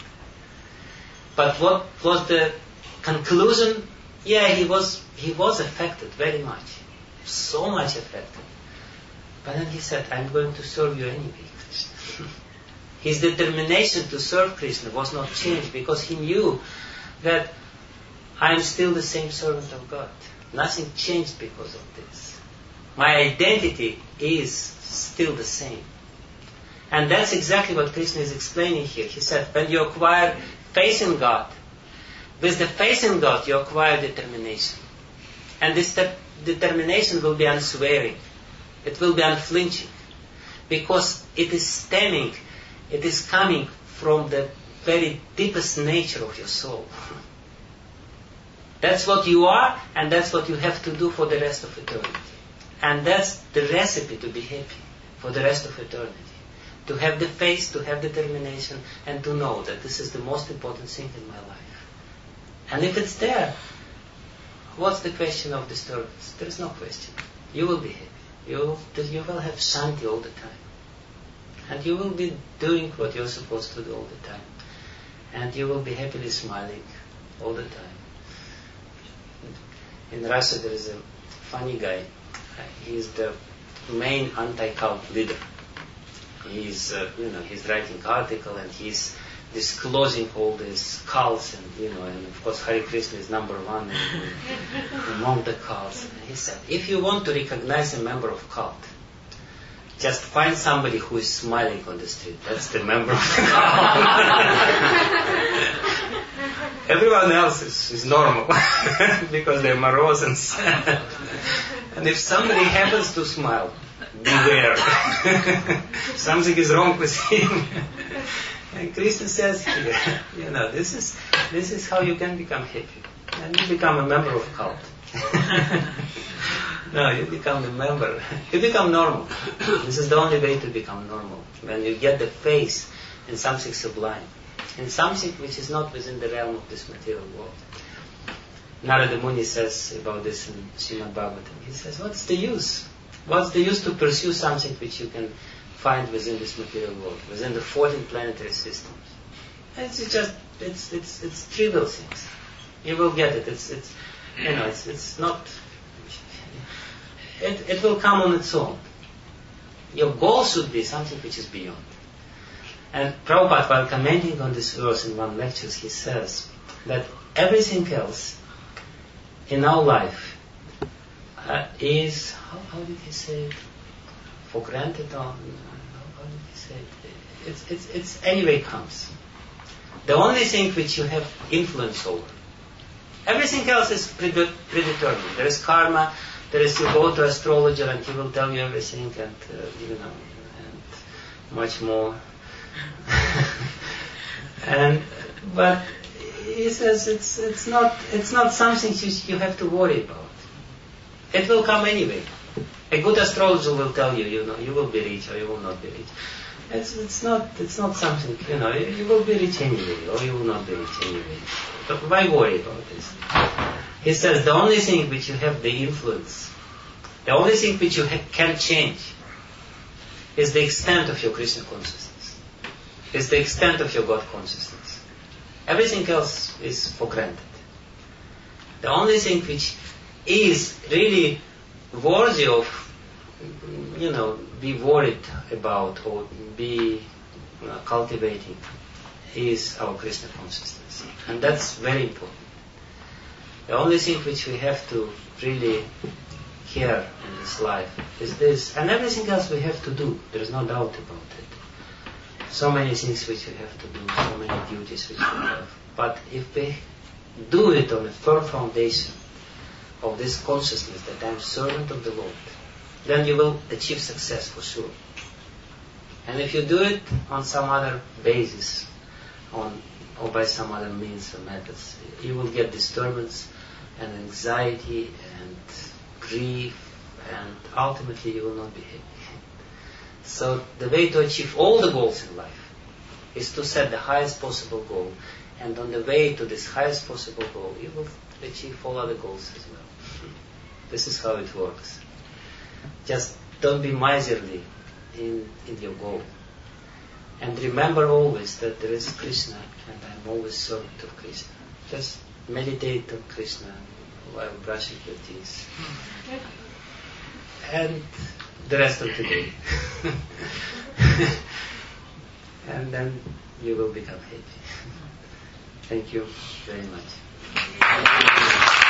But what was the conclusion? Yeah, he was affected very much. So much affected. But then he said, I'm going to serve you anyway, Krishna. His determination to serve Krishna was not changed because he knew that I am still the same servant of God. Nothing changed because of this. My identity is still the same. And that's exactly what Krishna is explaining here. He said, when you acquire faith in God, with the faith in God you acquire determination. And this determination will be unswerving. It will be unflinching. Because it is coming from the very deepest nature of your soul. That's what you are, and that's what you have to do for the rest of eternity. And that's the recipe to be happy for the rest of eternity. To have the faith, to have determination, and to know that this is the most important thing in my life. And if it's there, what's the question of disturbance? There is no question. You will be happy. You will have shanti all the time. And you will be doing what you're supposed to do all the time. And you will be happily smiling all the time. In Russia there is a funny guy. He is the main anti-cult leader. He's writing article and he's disclosing all these cults and of course Hare Krishna is number one among the cults. And he said, if you want to recognize a member of cult, just find somebody who is smiling on the street. That's the member of the cult. Everyone else is normal because they're morose and sad. And if somebody happens to smile, beware. Something is wrong with him. And Krishna says here, this is how you can become happy. And you become a member of cult. No, you become a member. You become normal. This is the only way to become normal. When you get the faith in something sublime, in something which is not within the realm of this material world. Narada Muni says about this in Srimad Bhagavatam. He says, what's the use? What's the use to pursue something which you can find within this material world, within the 14 planetary systems? It's trivial things. You will get it. It's not. It will come on its own. Your goal should be something which is beyond. And Prabhupada, while commenting on this verse in one lecture, he says that everything else in our life is, how did he say it? For granted, or how did he say it? It's anyway comes. The only thing which you have influence over. Everything else is predetermined. There is karma. There is, you go to astrologer and he will tell you everything, and and much more. But he says it's not something you have to worry about. It will come anyway. A good astrologer will tell you, you will be rich or you will not be rich. It's not something, you will be rich anyway or you will not be rich anyway. But why worry about this? He says the only thing which you have the influence, the only thing which you can change is the extent of your Krishna consciousness, is the extent of your God consciousness. Everything else is for granted. The only thing which is really worthy of, be worried about or be cultivating is our Krishna consciousness. And that's very important. The only thing which we have to really care in this life is this, and everything else we have to do. There is no doubt about it. So many things which we have to do, so many duties which we have. But if we do it on a firm foundation of this consciousness that I am servant of the Lord, then you will achieve success for sure. And if you do it on some other basis, or by some other means or methods, you will get disturbance and anxiety and grief, and ultimately you will not be happy. So the way to achieve all the goals in life is to set the highest possible goal, and on the way to this highest possible goal, you will achieve all other goals as well. This is how it works. Just don't be miserly in your goal. And remember always that there is Krishna, and I am always servant of Krishna. Just meditate on Krishna while brushing your teeth. And the rest of the day. And then you will become happy. Thank you very much.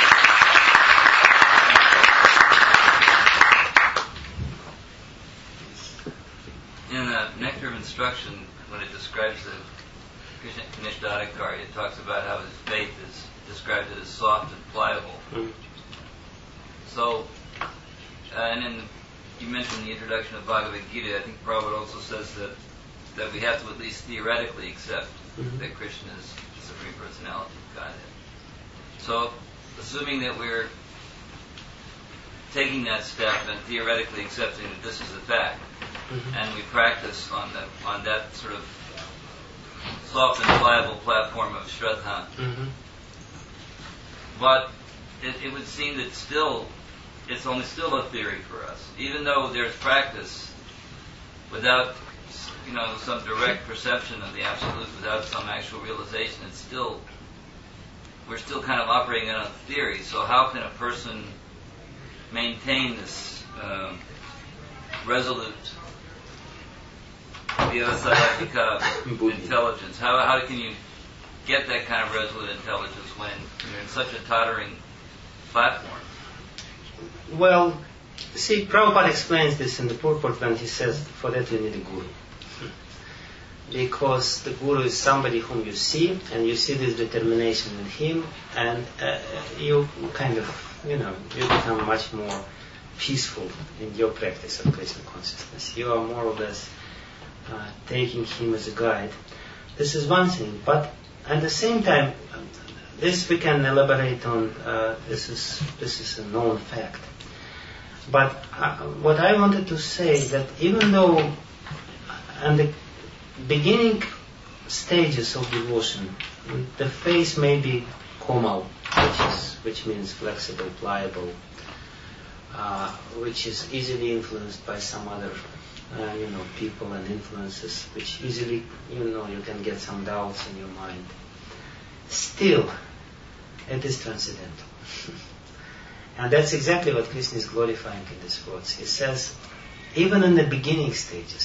In the Nectar of Instruction, when it describes the Krishna Kanishta, it talks about how his faith is described as soft and pliable. Mm. So, and you mentioned the introduction of Bhagavad Gita. I think Prabhupada also says that we have to at least theoretically accept that Krishna is the Supreme Personality of Godhead. So, assuming that we're taking that step and theoretically accepting that this is a fact, and we practice on that sort of soft and pliable platform of Shraddha, but it would seem that it's only still a theory for us. Even though there's practice, without some direct perception of the Absolute, without some actual realization, we're still kind of operating on a theory. So how can a person maintain this resolute intelligence? How can you get that kind of resolute intelligence when you're in such a tottering platform? Well, see, Prabhupada explains this in the purport when he says, for that you need a guru. Because the guru is somebody whom you see, and you see this determination in him, and you kind of, you become much more peaceful in your practice of Krishna consciousness. You are more or less taking him as a guide. This is one thing, but at the same time, this we can elaborate on. This is a known fact. But what I wanted to say is that even though in the beginning stages of devotion, the face may be komal, which means flexible, pliable, which is easily influenced by some other, people and influences, which easily, you can get some doubts in your mind. Still, it is transcendental. And that's exactly what Krishna is glorifying in these words. He says, even in the beginning stages,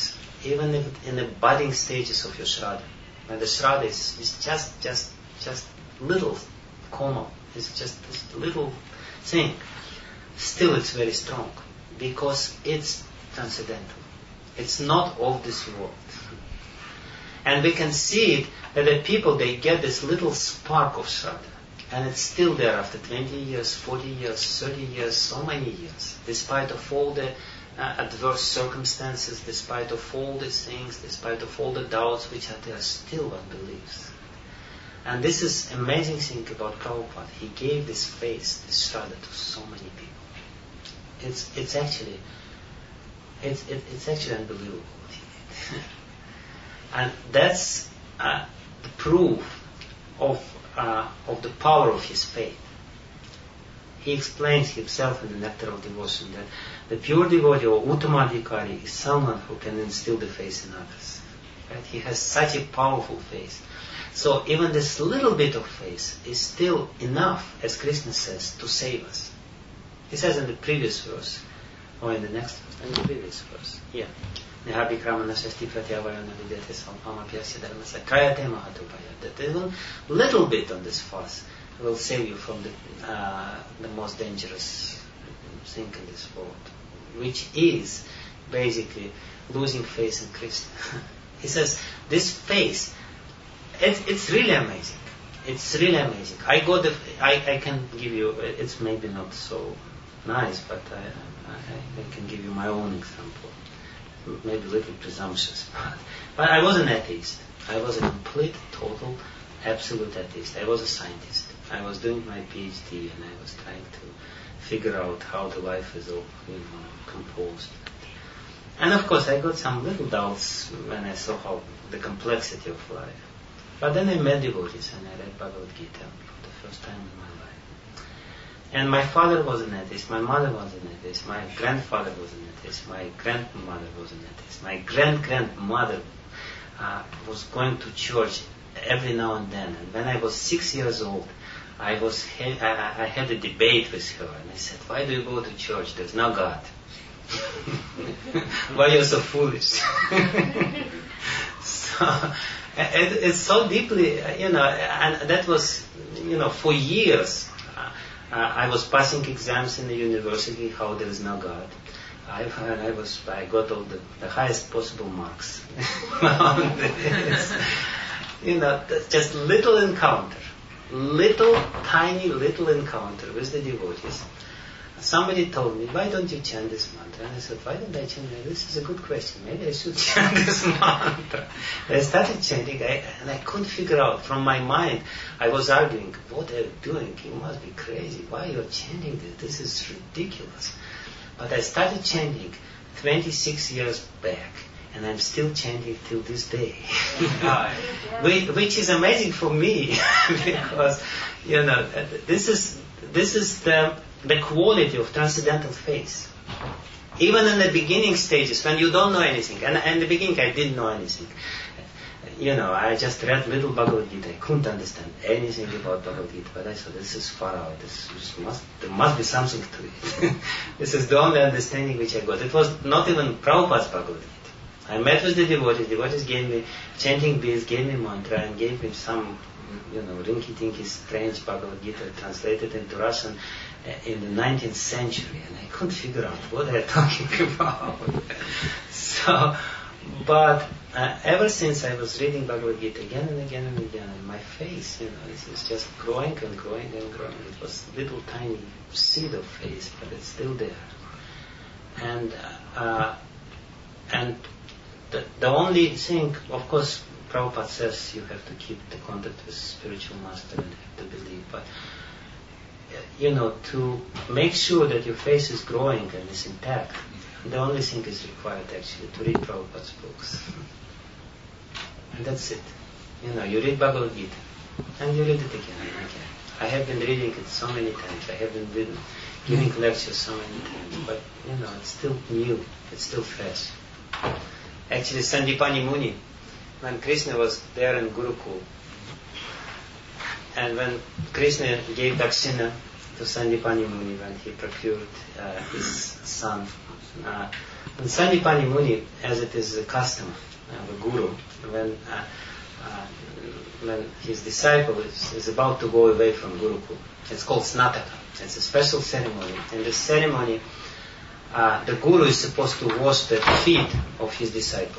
even if in the budding stages of your Shraddha. When the Shraddha is just little koma, it's just this little thing, still it's very strong, because it's transcendental. It's not of this world. And we can see it that the people, they get this little spark of Shraddha, and it's still there after 20 years, 40 years, 30 years, so many years, despite of all the adverse circumstances, despite of all these things, despite of all the doubts which are there, still one believes. And this is amazing thing about Prabhupada. He gave this faith, this Shraddha, to so many people. It's actually unbelievable what he did. And that's the proof of the power of his faith. He explains himself in the Nectar of Devotion that the pure devotee or Uttamadhikari is someone who can instill the faith in others. Right? He has such a powerful faith. So even this little bit of faith is still enough, as Krishna says, to save us. He says in the previous verse, or in the next verse, in the previous verse, yeah. That even little bit on this fast will save you from the most dangerous thing in this world, which is basically losing faith in Krishna. He says this faith, it's really amazing. It's really amazing. I can give you. It's maybe not so nice, but I can give you my own example. Maybe a little presumptuous, but I was an atheist. I was a complete, total, absolute atheist. I was a scientist. I was doing my PhD, and I was trying to figure out how the life is all, composed. And of course, I got some little doubts when I saw how the complexity of life. But then I met devotees, and I read Bhagavad Gita for the first time in my life. And my father was an atheist, my mother was an atheist, my grandfather was an atheist, my grandmother was an atheist, my grandmother was going to church every now and then. And when I was 6 years old, I had a debate with her, and I said, "Why do you go to church? There's no God. Why you're so foolish?" So it's so deeply, and that was, for years. I was passing exams in the university, how there is no God. I got all the highest possible marks. Just little encounter, tiny little encounter with the devotees. Somebody told me, "Why don't you chant this mantra?" And I said, "Why don't I chant it? This is a good question. Maybe I should chant this mantra." I started chanting, and I couldn't figure out. From my mind, I was arguing, "What are you doing? You must be crazy. Why are you chanting this? This is ridiculous." But I started chanting 26 years back, and I'm still chanting till this day. Which is amazing for me, because, this is the quality of transcendental faith. Even in the beginning stages, when you don't know anything, and in the beginning I didn't know anything. I just read little Bhagavad Gita. I couldn't understand anything about Bhagavad Gita, but I thought, this is far out. There must be something to it. This is the only understanding which I got. It was not even Prabhupada's Bhagavad Gita. I met with the devotees. Devotees gave me chanting beads, gave me mantra, and gave me some, rinky-tinky strange Bhagavad Gita translated into Russian in the 19th century, and I couldn't figure out what they're talking about. But ever since I was reading Bhagavad Gita again and again and again, and my faith, is just growing and growing and growing. It was a little tiny seed of faith, but it's still there. And the only thing, of course, Prabhupada says you have to keep the contact with spiritual master and have to believe, but to make sure that your faith is growing and is intact, the only thing is required actually to read Prabhupada's books. And that's it. You read Bhagavad Gita, and you read it again and again. I have been reading it so many times. I have been giving lectures so many times, but it's still new. It's still fresh. Actually, Sandipani Muni, when Krishna was there in Gurukul, and when Krishna gave Dakshina to Sandipani Muni when he procured his son And Sandipani Muni, as it is the custom of a guru, when his disciple is about to go away from Gurukul, it's called Snataka. It's a special ceremony. In this ceremony, the guru is supposed to wash the feet of his disciple.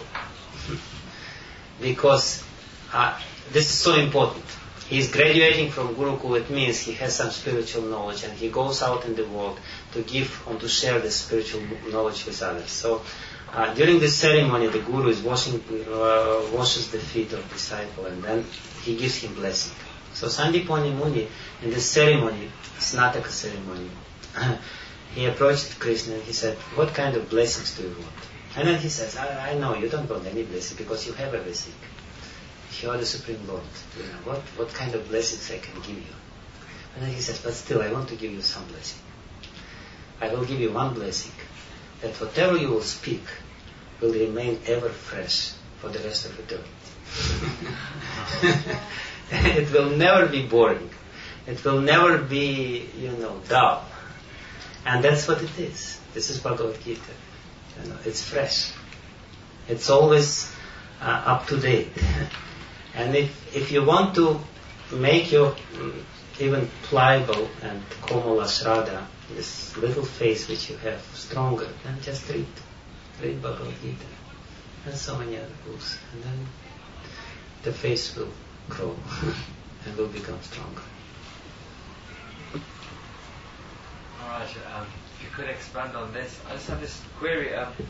Because this is so important. He is graduating from Gurukul. It means he has some spiritual knowledge, and he goes out in the world to give and to share this spiritual knowledge with others. So during this ceremony, the guru is washes the feet of the disciple, and then he gives him blessing. So Sandipani Muni, in this ceremony, Snataka ceremony, he approached Krishna and he said, "What kind of blessings do you want?" And then he says, I know you don't want any blessing because you have everything. You are the Supreme Lord. What kind of blessings I can give you? And then he says, but still I want to give you some blessing. I will give you one blessing, that whatever you will speak will remain ever fresh for the rest of eternity. It will never be boring. It will never be, dull. And that's what it is. This is Bhagavad Gita. It's fresh. It's always up to date. And if you want to make your even pliable and Komala Shraddha, this little face which you have, stronger, then just read Bhagavad Gita and so many other books, and then the face will grow and will become stronger. Alright, if you could expand on this. I just have this query.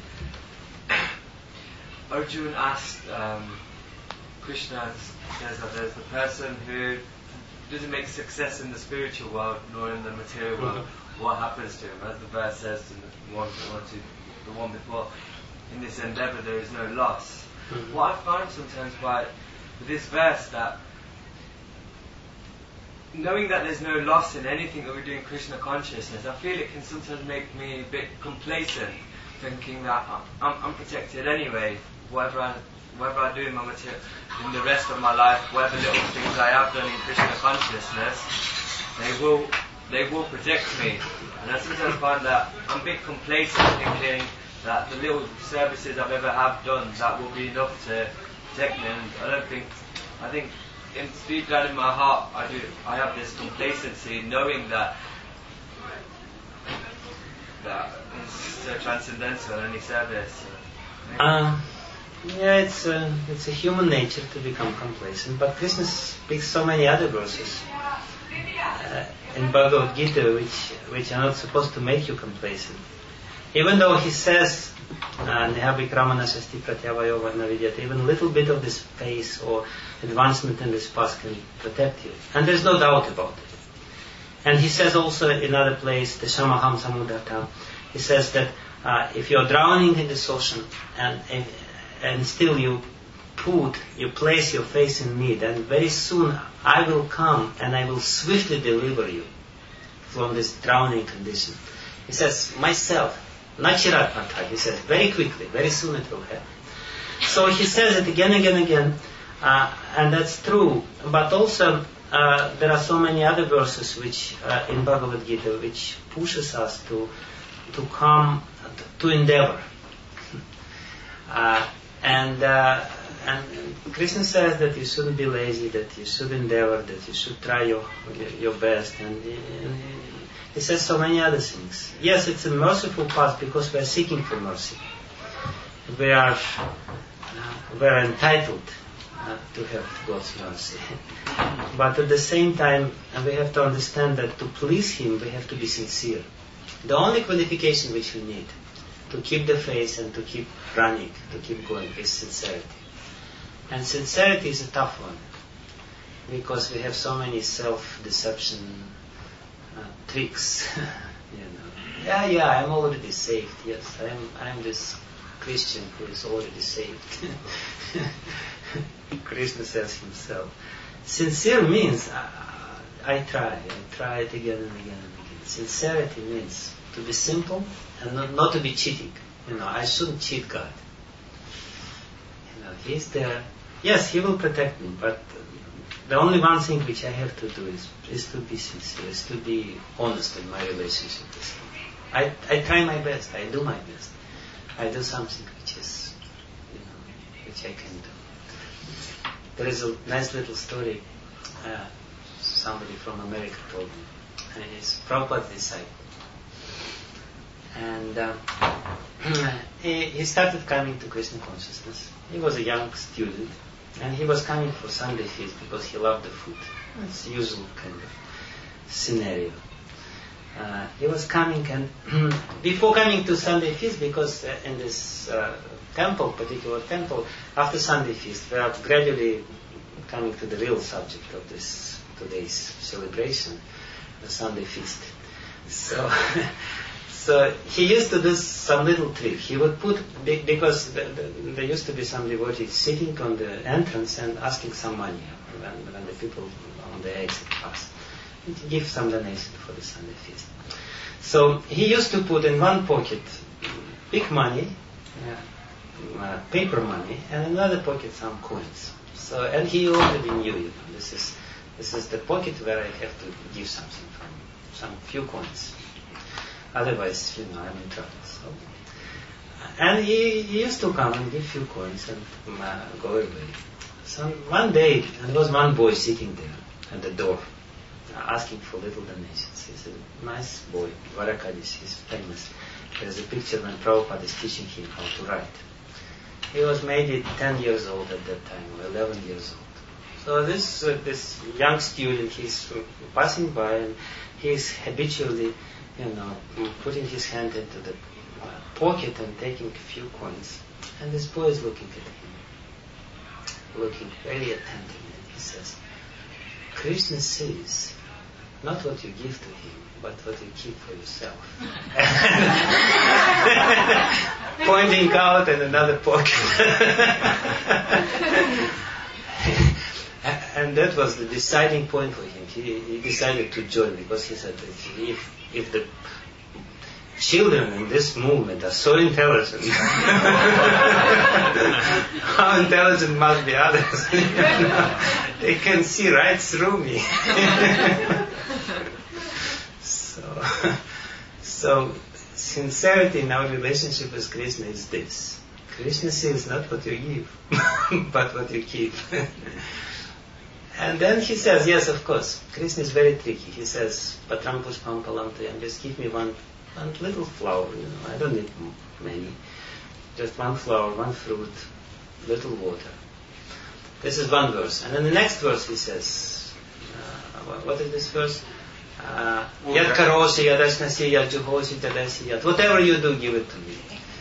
Arjun asked Krishna, says that there's the person who doesn't make success in the spiritual world nor in the material world. What happens to him? As the verse says in the one before, in this endeavour there is no loss. What I find sometimes with this verse, that knowing that there's no loss in anything that we do in Krishna consciousness, I feel it can sometimes make me a bit complacent, thinking that I'm protected anyway. Whatever I do in my material, in the rest of my life, whatever little things I have done in Krishna consciousness, they will protect me. And I sometimes find that I'm a bit complacent, thinking that the little services I've ever have done, that will be enough to protect me. And I think deep down in my heart, I have this complacency, knowing that it's so transcendental in any service. It's a human nature to become complacent, but Krishna speaks so many other verses in Bhagavad Gita which are not supposed to make you complacent. Even though he says, even a little bit of this pace or advancement in this path can protect you. And there's no doubt about it. And he says also in another place, the Shamaham Samudata, he says that if you're drowning in this ocean and still you place your faith in me, then very soon I will come and I will swiftly deliver you from this drowning condition. He says, myself, not Chirat Mata, he says, very quickly, very soon it will happen. So he says it again and again, and that's true. But also, there are so many other verses which in Bhagavad Gita which pushes us to come to endeavor. And Krishna says that you shouldn't be lazy, that you should endeavor, that you should try your best, and he says so many other things. Yes, it's a merciful path because we are seeking for mercy. We are entitled to have God's mercy. But at the same time, we have to understand that to please Him, we have to be sincere. The only qualification which we need to keep the faith and to keep running, to keep going, is sincerity. And sincerity is a tough one, because we have so many self-deception tricks. I'm already saved. Yes, I'm this Christian who is already saved. Krishna says himself. Sincere means I try it again and again and again. Sincerity means to be simple and not to be cheating. I shouldn't cheat God. He's there. Yes, He will protect me, but the only one thing which I have to do is to be sincere, is to be honest in my relationship with Him. I try my best. I do my best. I do something which is, which I can do. There is a nice little story. Somebody from America told me. And he's Prabhupada's disciple. And he started coming to Krishna consciousness. He was a young student, and he was coming for Sunday feast because he loved the food. It's the usual kind of scenario. He was coming, and before coming to Sunday feast, because in this particular temple, after Sunday feast, we are gradually coming to the real subject of this today's celebration, the Sunday feast. So he used to do some little trick. He would put, because there used to be some devotees sitting on the entrance and asking some money when the people on the exit pass. Give some donation for the Sunday feast. So he used to put in one pocket big money, paper money, and in another pocket some coins. So, and he already knew, this is the pocket where I have to give something from, some few coins. Otherwise, I'm in trouble. So. And he used to come and give few coins and go away. So one day, and there was one boy sitting there at the door, asking for little donations. He's a nice boy, Dwarakadis, he's famous. There's a picture when Prabhupada is teaching him how to write. He was maybe 10 years old at that time, or 11 years old. So this young student, he's passing by and he's habitually, putting his hand into the pocket and taking a few coins. And this boy is looking at him, looking very attentively. And he says, Krishna says, not what you give to him, but what you keep for yourself. Pointing out in another pocket. And that was the deciding point for him. He decided to join because he said that if the children in this movement are so intelligent, how intelligent must be others? They can see right through me. So sincerity in our relationship with Krishna is this. Krishna says not what you give, but what you keep. And then he says, yes, of course, Krishna is very tricky. He says, Patram pushpam palamtayam, just give me one little flower, I don't need many. Just one flower, one fruit, little water. This is one verse. And then the next verse he says, what is this verse? Yad karoshi, yad ashnasi, yad juhoshi, tadasi, yad. Whatever you do, give it to me.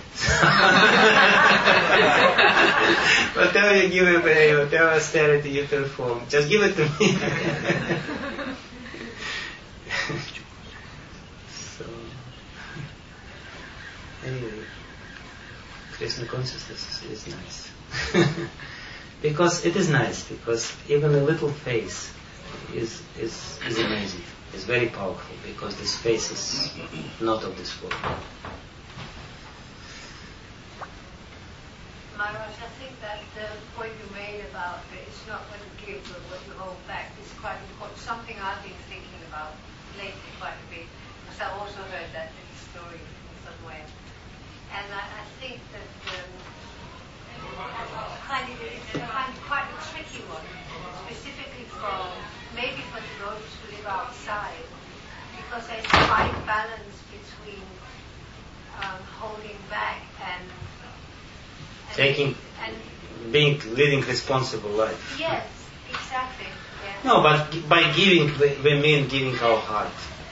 Whatever you give away, whatever austerity you perform, just give it to me. So, anyway, Krishna consciousness is nice. Because it is nice, because even a little face is amazing. It's very powerful, because this face is not of this world. Maharaj, I think that the point you made about it's not what you give but what you hold back is quite important. Something I've been thinking about lately quite a bit, because I also heard that in the story somewhere. And I think that I find it quite a tricky one, specifically maybe for the devotees who live outside, because there's a fine balance between holding back and living responsible life. Yes, exactly. Yeah. No, but by giving, we mean giving our heart.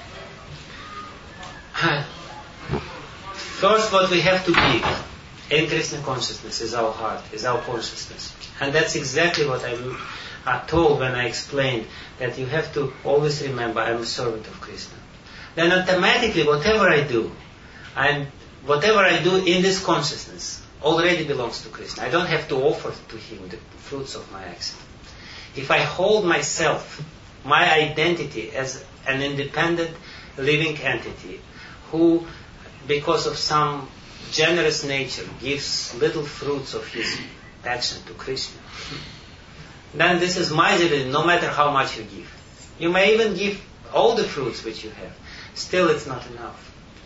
First, what we have to give in Krishna consciousness is our heart, is our consciousness. And that's exactly what I told when I explained that you have to always remember I'm a servant of Krishna. Then automatically whatever I do in this consciousness already belongs to Krishna. I don't have to offer to him the fruits of my action. If I hold myself, my identity as an independent living entity who, because of some generous nature, gives little fruits of his action to Krishna, then this is miserly no matter how much you give. You may even give all the fruits which you have. Still it's not enough.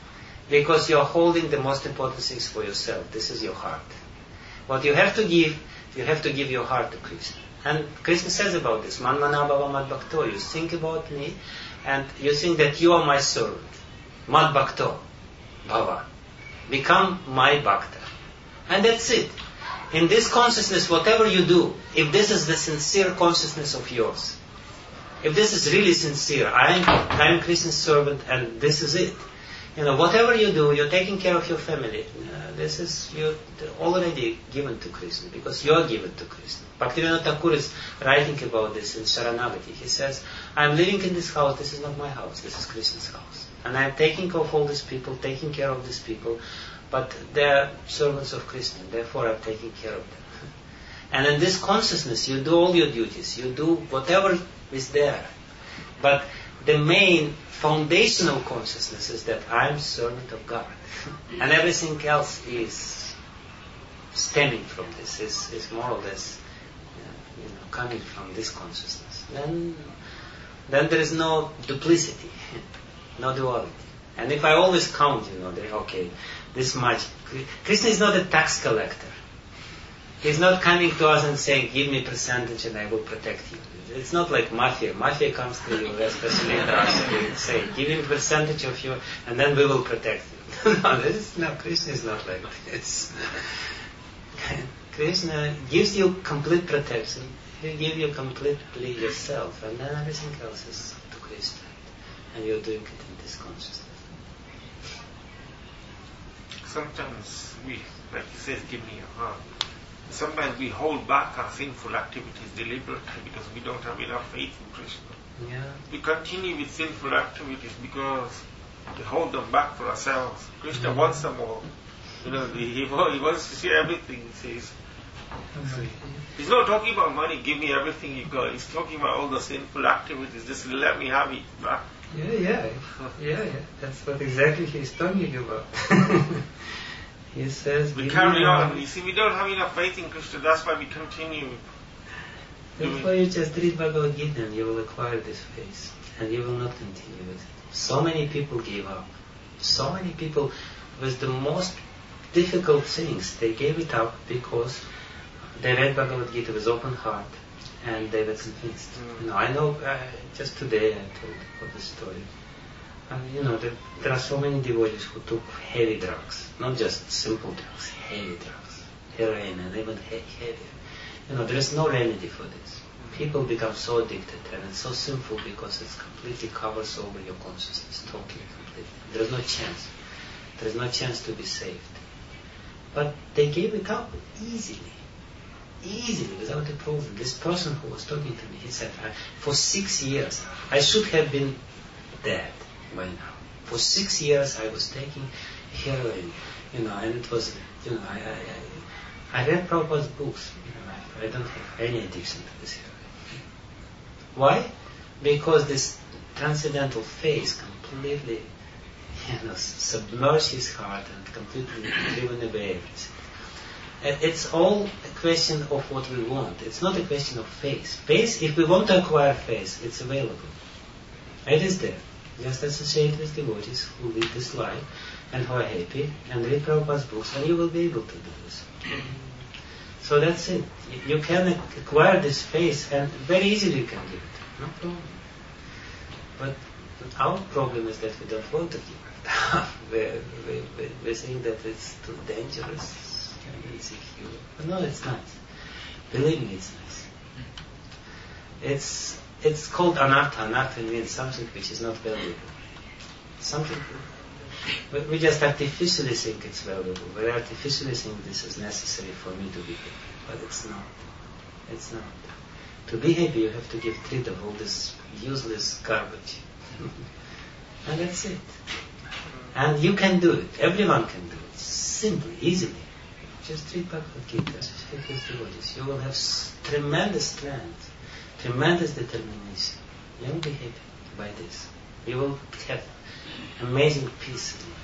Because you are holding the most important things for yourself. This is your heart. What you have to give your heart to Krishna. And Krishna says about this, Man mana bhava mad bhakto. You think about me, and you think that you are my servant. Mad bhakto bhava. Become my bhakta. And that's it. In this consciousness, whatever you do, if this is the sincere consciousness of yours, if this is really sincere, I am Krishna's servant, and this is it. Whatever you do, you're taking care of your family. This is you're already given to Krishna, because you're given to Krishna. Bhaktivinoda Thakur is writing about this in Sharanagati. He says, I'm living in this house, this is not my house, this is Krishna's house. And I'm taking care of all these people, taking care of these people, but they're servants of Krishna, therefore I'm taking care of them. And in this consciousness, you do all your duties, you do whatever is there. But the main foundational consciousness is that I am servant of God. And everything else is stemming from this, is more or less coming from this consciousness. Then there is no duplicity, no duality. And if I always count, this much. Krishna is not a tax collector. He's not coming to us and saying, give me percentage and I will protect you. It's not like mafia. Mafia comes to you, especially in us, and they say, give him percentage of you and then we will protect you. No, Krishna is not like this. Krishna gives you complete protection. He gives you completely yourself, and then everything else is to Krishna. And you're doing it in this consciousness. Sometimes we, like he says, give me your heart. Sometimes we hold back our sinful activities deliberately because we don't have enough faith in Krishna. Yeah. We continue with sinful activities because we hold them back for ourselves. Krishna wants them all. He wants to see everything, he says. He's not talking about money, give me everything you got. He's talking about all the sinful activities, just let me have it back. Yeah. That's what exactly he's talking about. He says, we carry on. You see, we don't have enough faith in Krishna, that's why we continue. That's why you just read Bhagavad Gita and you will acquire this faith. And you will not continue with it. So many people gave up. So many people, with the most difficult things, they gave it up because they read Bhagavad Gita with open heart and they were convinced. I know, just today I told about the story. There are so many devotees who took heavy drugs, not just simple drugs, heavy drugs, heroin and even heavier. There is no remedy for this. People become so addicted, and it's so sinful because it completely covers over your consciousness, totally, completely. There is no chance. There is no chance to be saved. But they gave it up easily, without a problem. This person who was talking to me, he said, for 6 years, I should have been dead by now. For 6 years I was taking heroin, and it was, I read Prabhupada's books. I don't have any addiction to this heroin. Why? Because this transcendental phase completely, submerged his heart and completely driven away everything. It's all a question of what we want. It's not a question of faith. Faith, if we want to acquire faith, it's available. It is there. Just associate with devotees who live this life and who are happy and read Prabhupada's books, and you will be able to do this. So that's it. You can acquire this faith, and very easily you can give it. No problem. But our problem is that we don't want to give it. we think that it's too dangerous and insecure. But no, it's not. Believe me, it's nice. It's called anartha. Anartha means something which is not valuable. Something. We just artificially think it's valuable. We artificially think this is necessary for me to be happy. But it's not. It's not. To be happy, you have to give rid of all this useless garbage. And that's it. And you can do it. Everyone can do it. Simply, easily. Just read Bhagavad Gita. Associate with devotees. You will have tremendous strength. Tremendous determination. You will be happy by this. You will have amazing peace in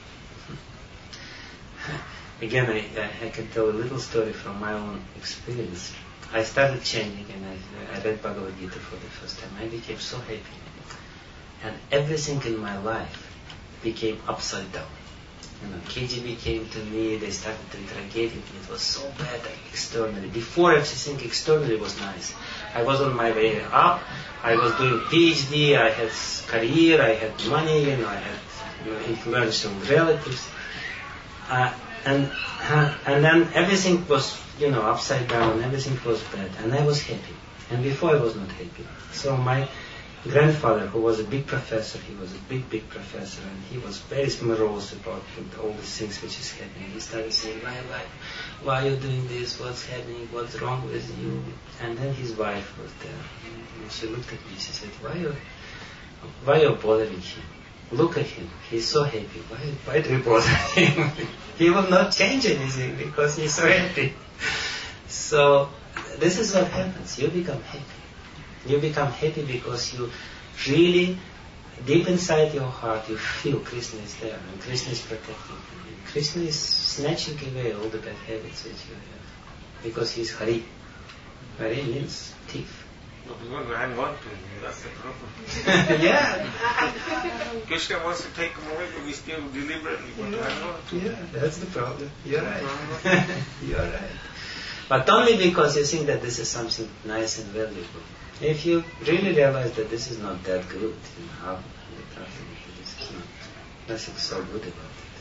life. Again, I can tell a little story from my own experience. I started chanting and I read Bhagavad Gita for the first time. I became so happy. And everything in my life became upside down. KGB came to me, they started to interrogate me. It was so bad externally. Before everything externally was nice. I was on my way up, I was doing PhD, I had career, I had money, I had influential relatives. And then everything was, upside down, everything was bad. And I was happy. And before I was not happy. So my grandfather, who was a big professor, he was a big professor, and he was very morose about all the things which is happening. He started saying, why are you doing this? What's happening? What's wrong with you? And then his wife was there. And she looked at me, she said, why are you bothering him? Look at him. He's so happy. Why do you bother him? He will not change anything because he's so happy. So this is what happens. You become happy. You become happy because you really, deep inside your heart, you feel Krishna is there and Krishna is protecting you. Krishna is snatching away all the bad habits which you have. Because he's Hari. Hari means thief. No, we want to hang on to him. That's the problem. Yeah. Krishna wants to take him away, but we still deliberately want to hang on to him. Yeah, that's the problem. You're right. You're right. But only because you think that this is something nice and valuable. If you really realize that this is not that good, how this is not nothing so good about it.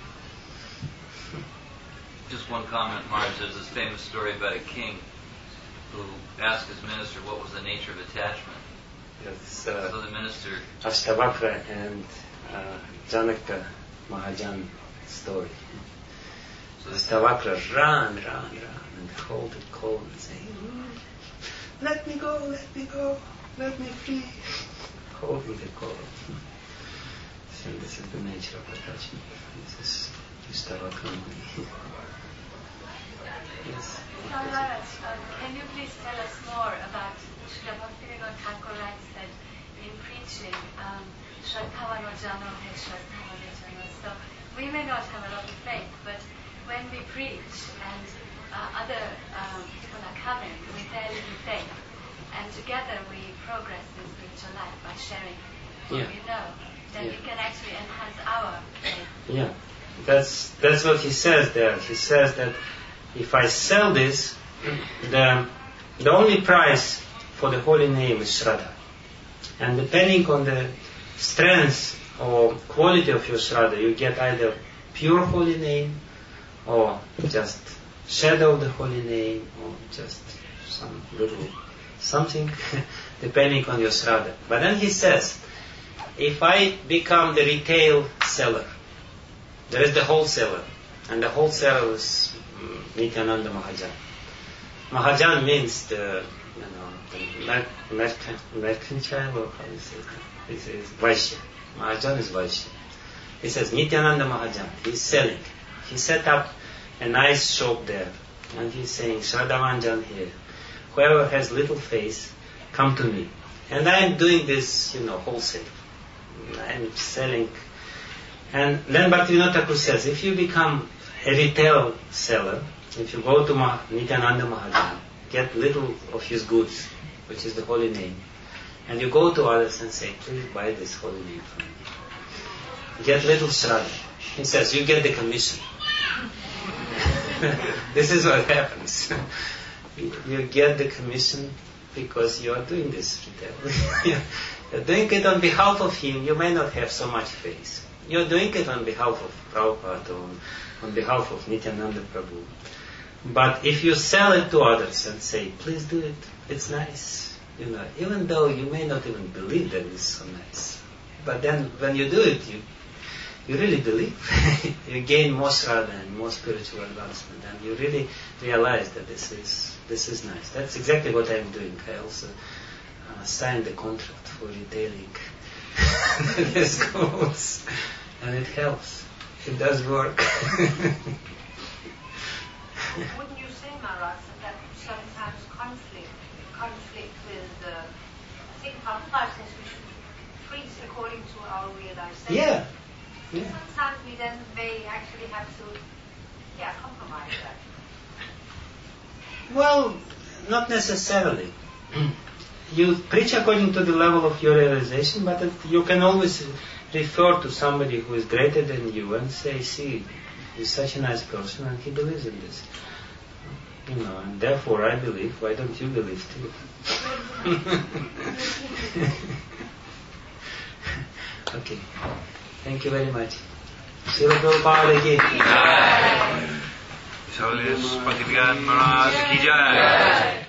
Just one comment, Maharaj. There's this famous story about a king who asked his minister what was the nature of attachment. Yes, so the minister... Ashtavakra and Janaka Mahajan story. So Ashtavakra ran and hold it cold and say, let me go, let me free. Holding the cold. So this is the nature of attachment. This is Ashtavakra. Yes. Maharaj, can you please tell us more about Srila Bhaktivinoda Thakur writes that in preaching, Shraddhavano Jano Hai Shraddhavano Jano. So we may not have a lot of faith, but when we preach and other people are coming with their little faith, and together we progress in spiritual life by sharing what we know, then we can actually enhance our faith. Yeah, that's what he says there. He says that if I sell this, the only price for the holy name is Shraddha. And depending on the strength or quality of your Shraddha, you get either pure holy name, or just shadow of the holy name, or just some little something, depending on your Shraddha. But then he says, if I become the retail seller, there is the wholesaler, and the wholesaler is Nityananda Mahajan. Mahajan means the mercantile, or how do you say it? It is Vaishya. Mahajan is Vaishya. He says Nityananda Mahajan. He's selling. He set up a nice shop there, and he's saying Shraddhavanjan here. Whoever has little faith, come to me. And I'm doing this, wholesale. I'm selling. And then Bhaktivinoda Thakur says, if you become a retail seller, if you go to Nityananda Mahajan, get little of his goods, which is the holy name, and you go to others and say, please buy this holy name from me. Get little Shraddha. He says, you get the commission. This is what happens. You get the commission because you are doing this retail. You're doing it on behalf of him. You may not have so much faith. You're doing it on behalf of Prabhupada or on behalf of Nityananda Prabhu. But if you sell it to others and say, please do it, it's nice. Even though you may not even believe that it's so nice. But then when you do it, you really believe. You gain more Shraddha and more spiritual advancement, and you really realize that this is nice. That's exactly what I'm doing. I also signed the contract for retailing these goods, and it helps. It does work. Wouldn't you say, Maharaj, that sometimes conflict with I think Prabhupada says we should preach according to our realization. Yeah. Sometimes we then may actually have to compromise that. Well, not necessarily. You preach according to the level of your realization, but you can always refer to somebody who is greater than you and say, see, he's such a nice person and he believes in this. And therefore I believe, why don't you believe too? Okay. Thank you very much. Srila Prabhupada ki Jai. Maharaj ki jai.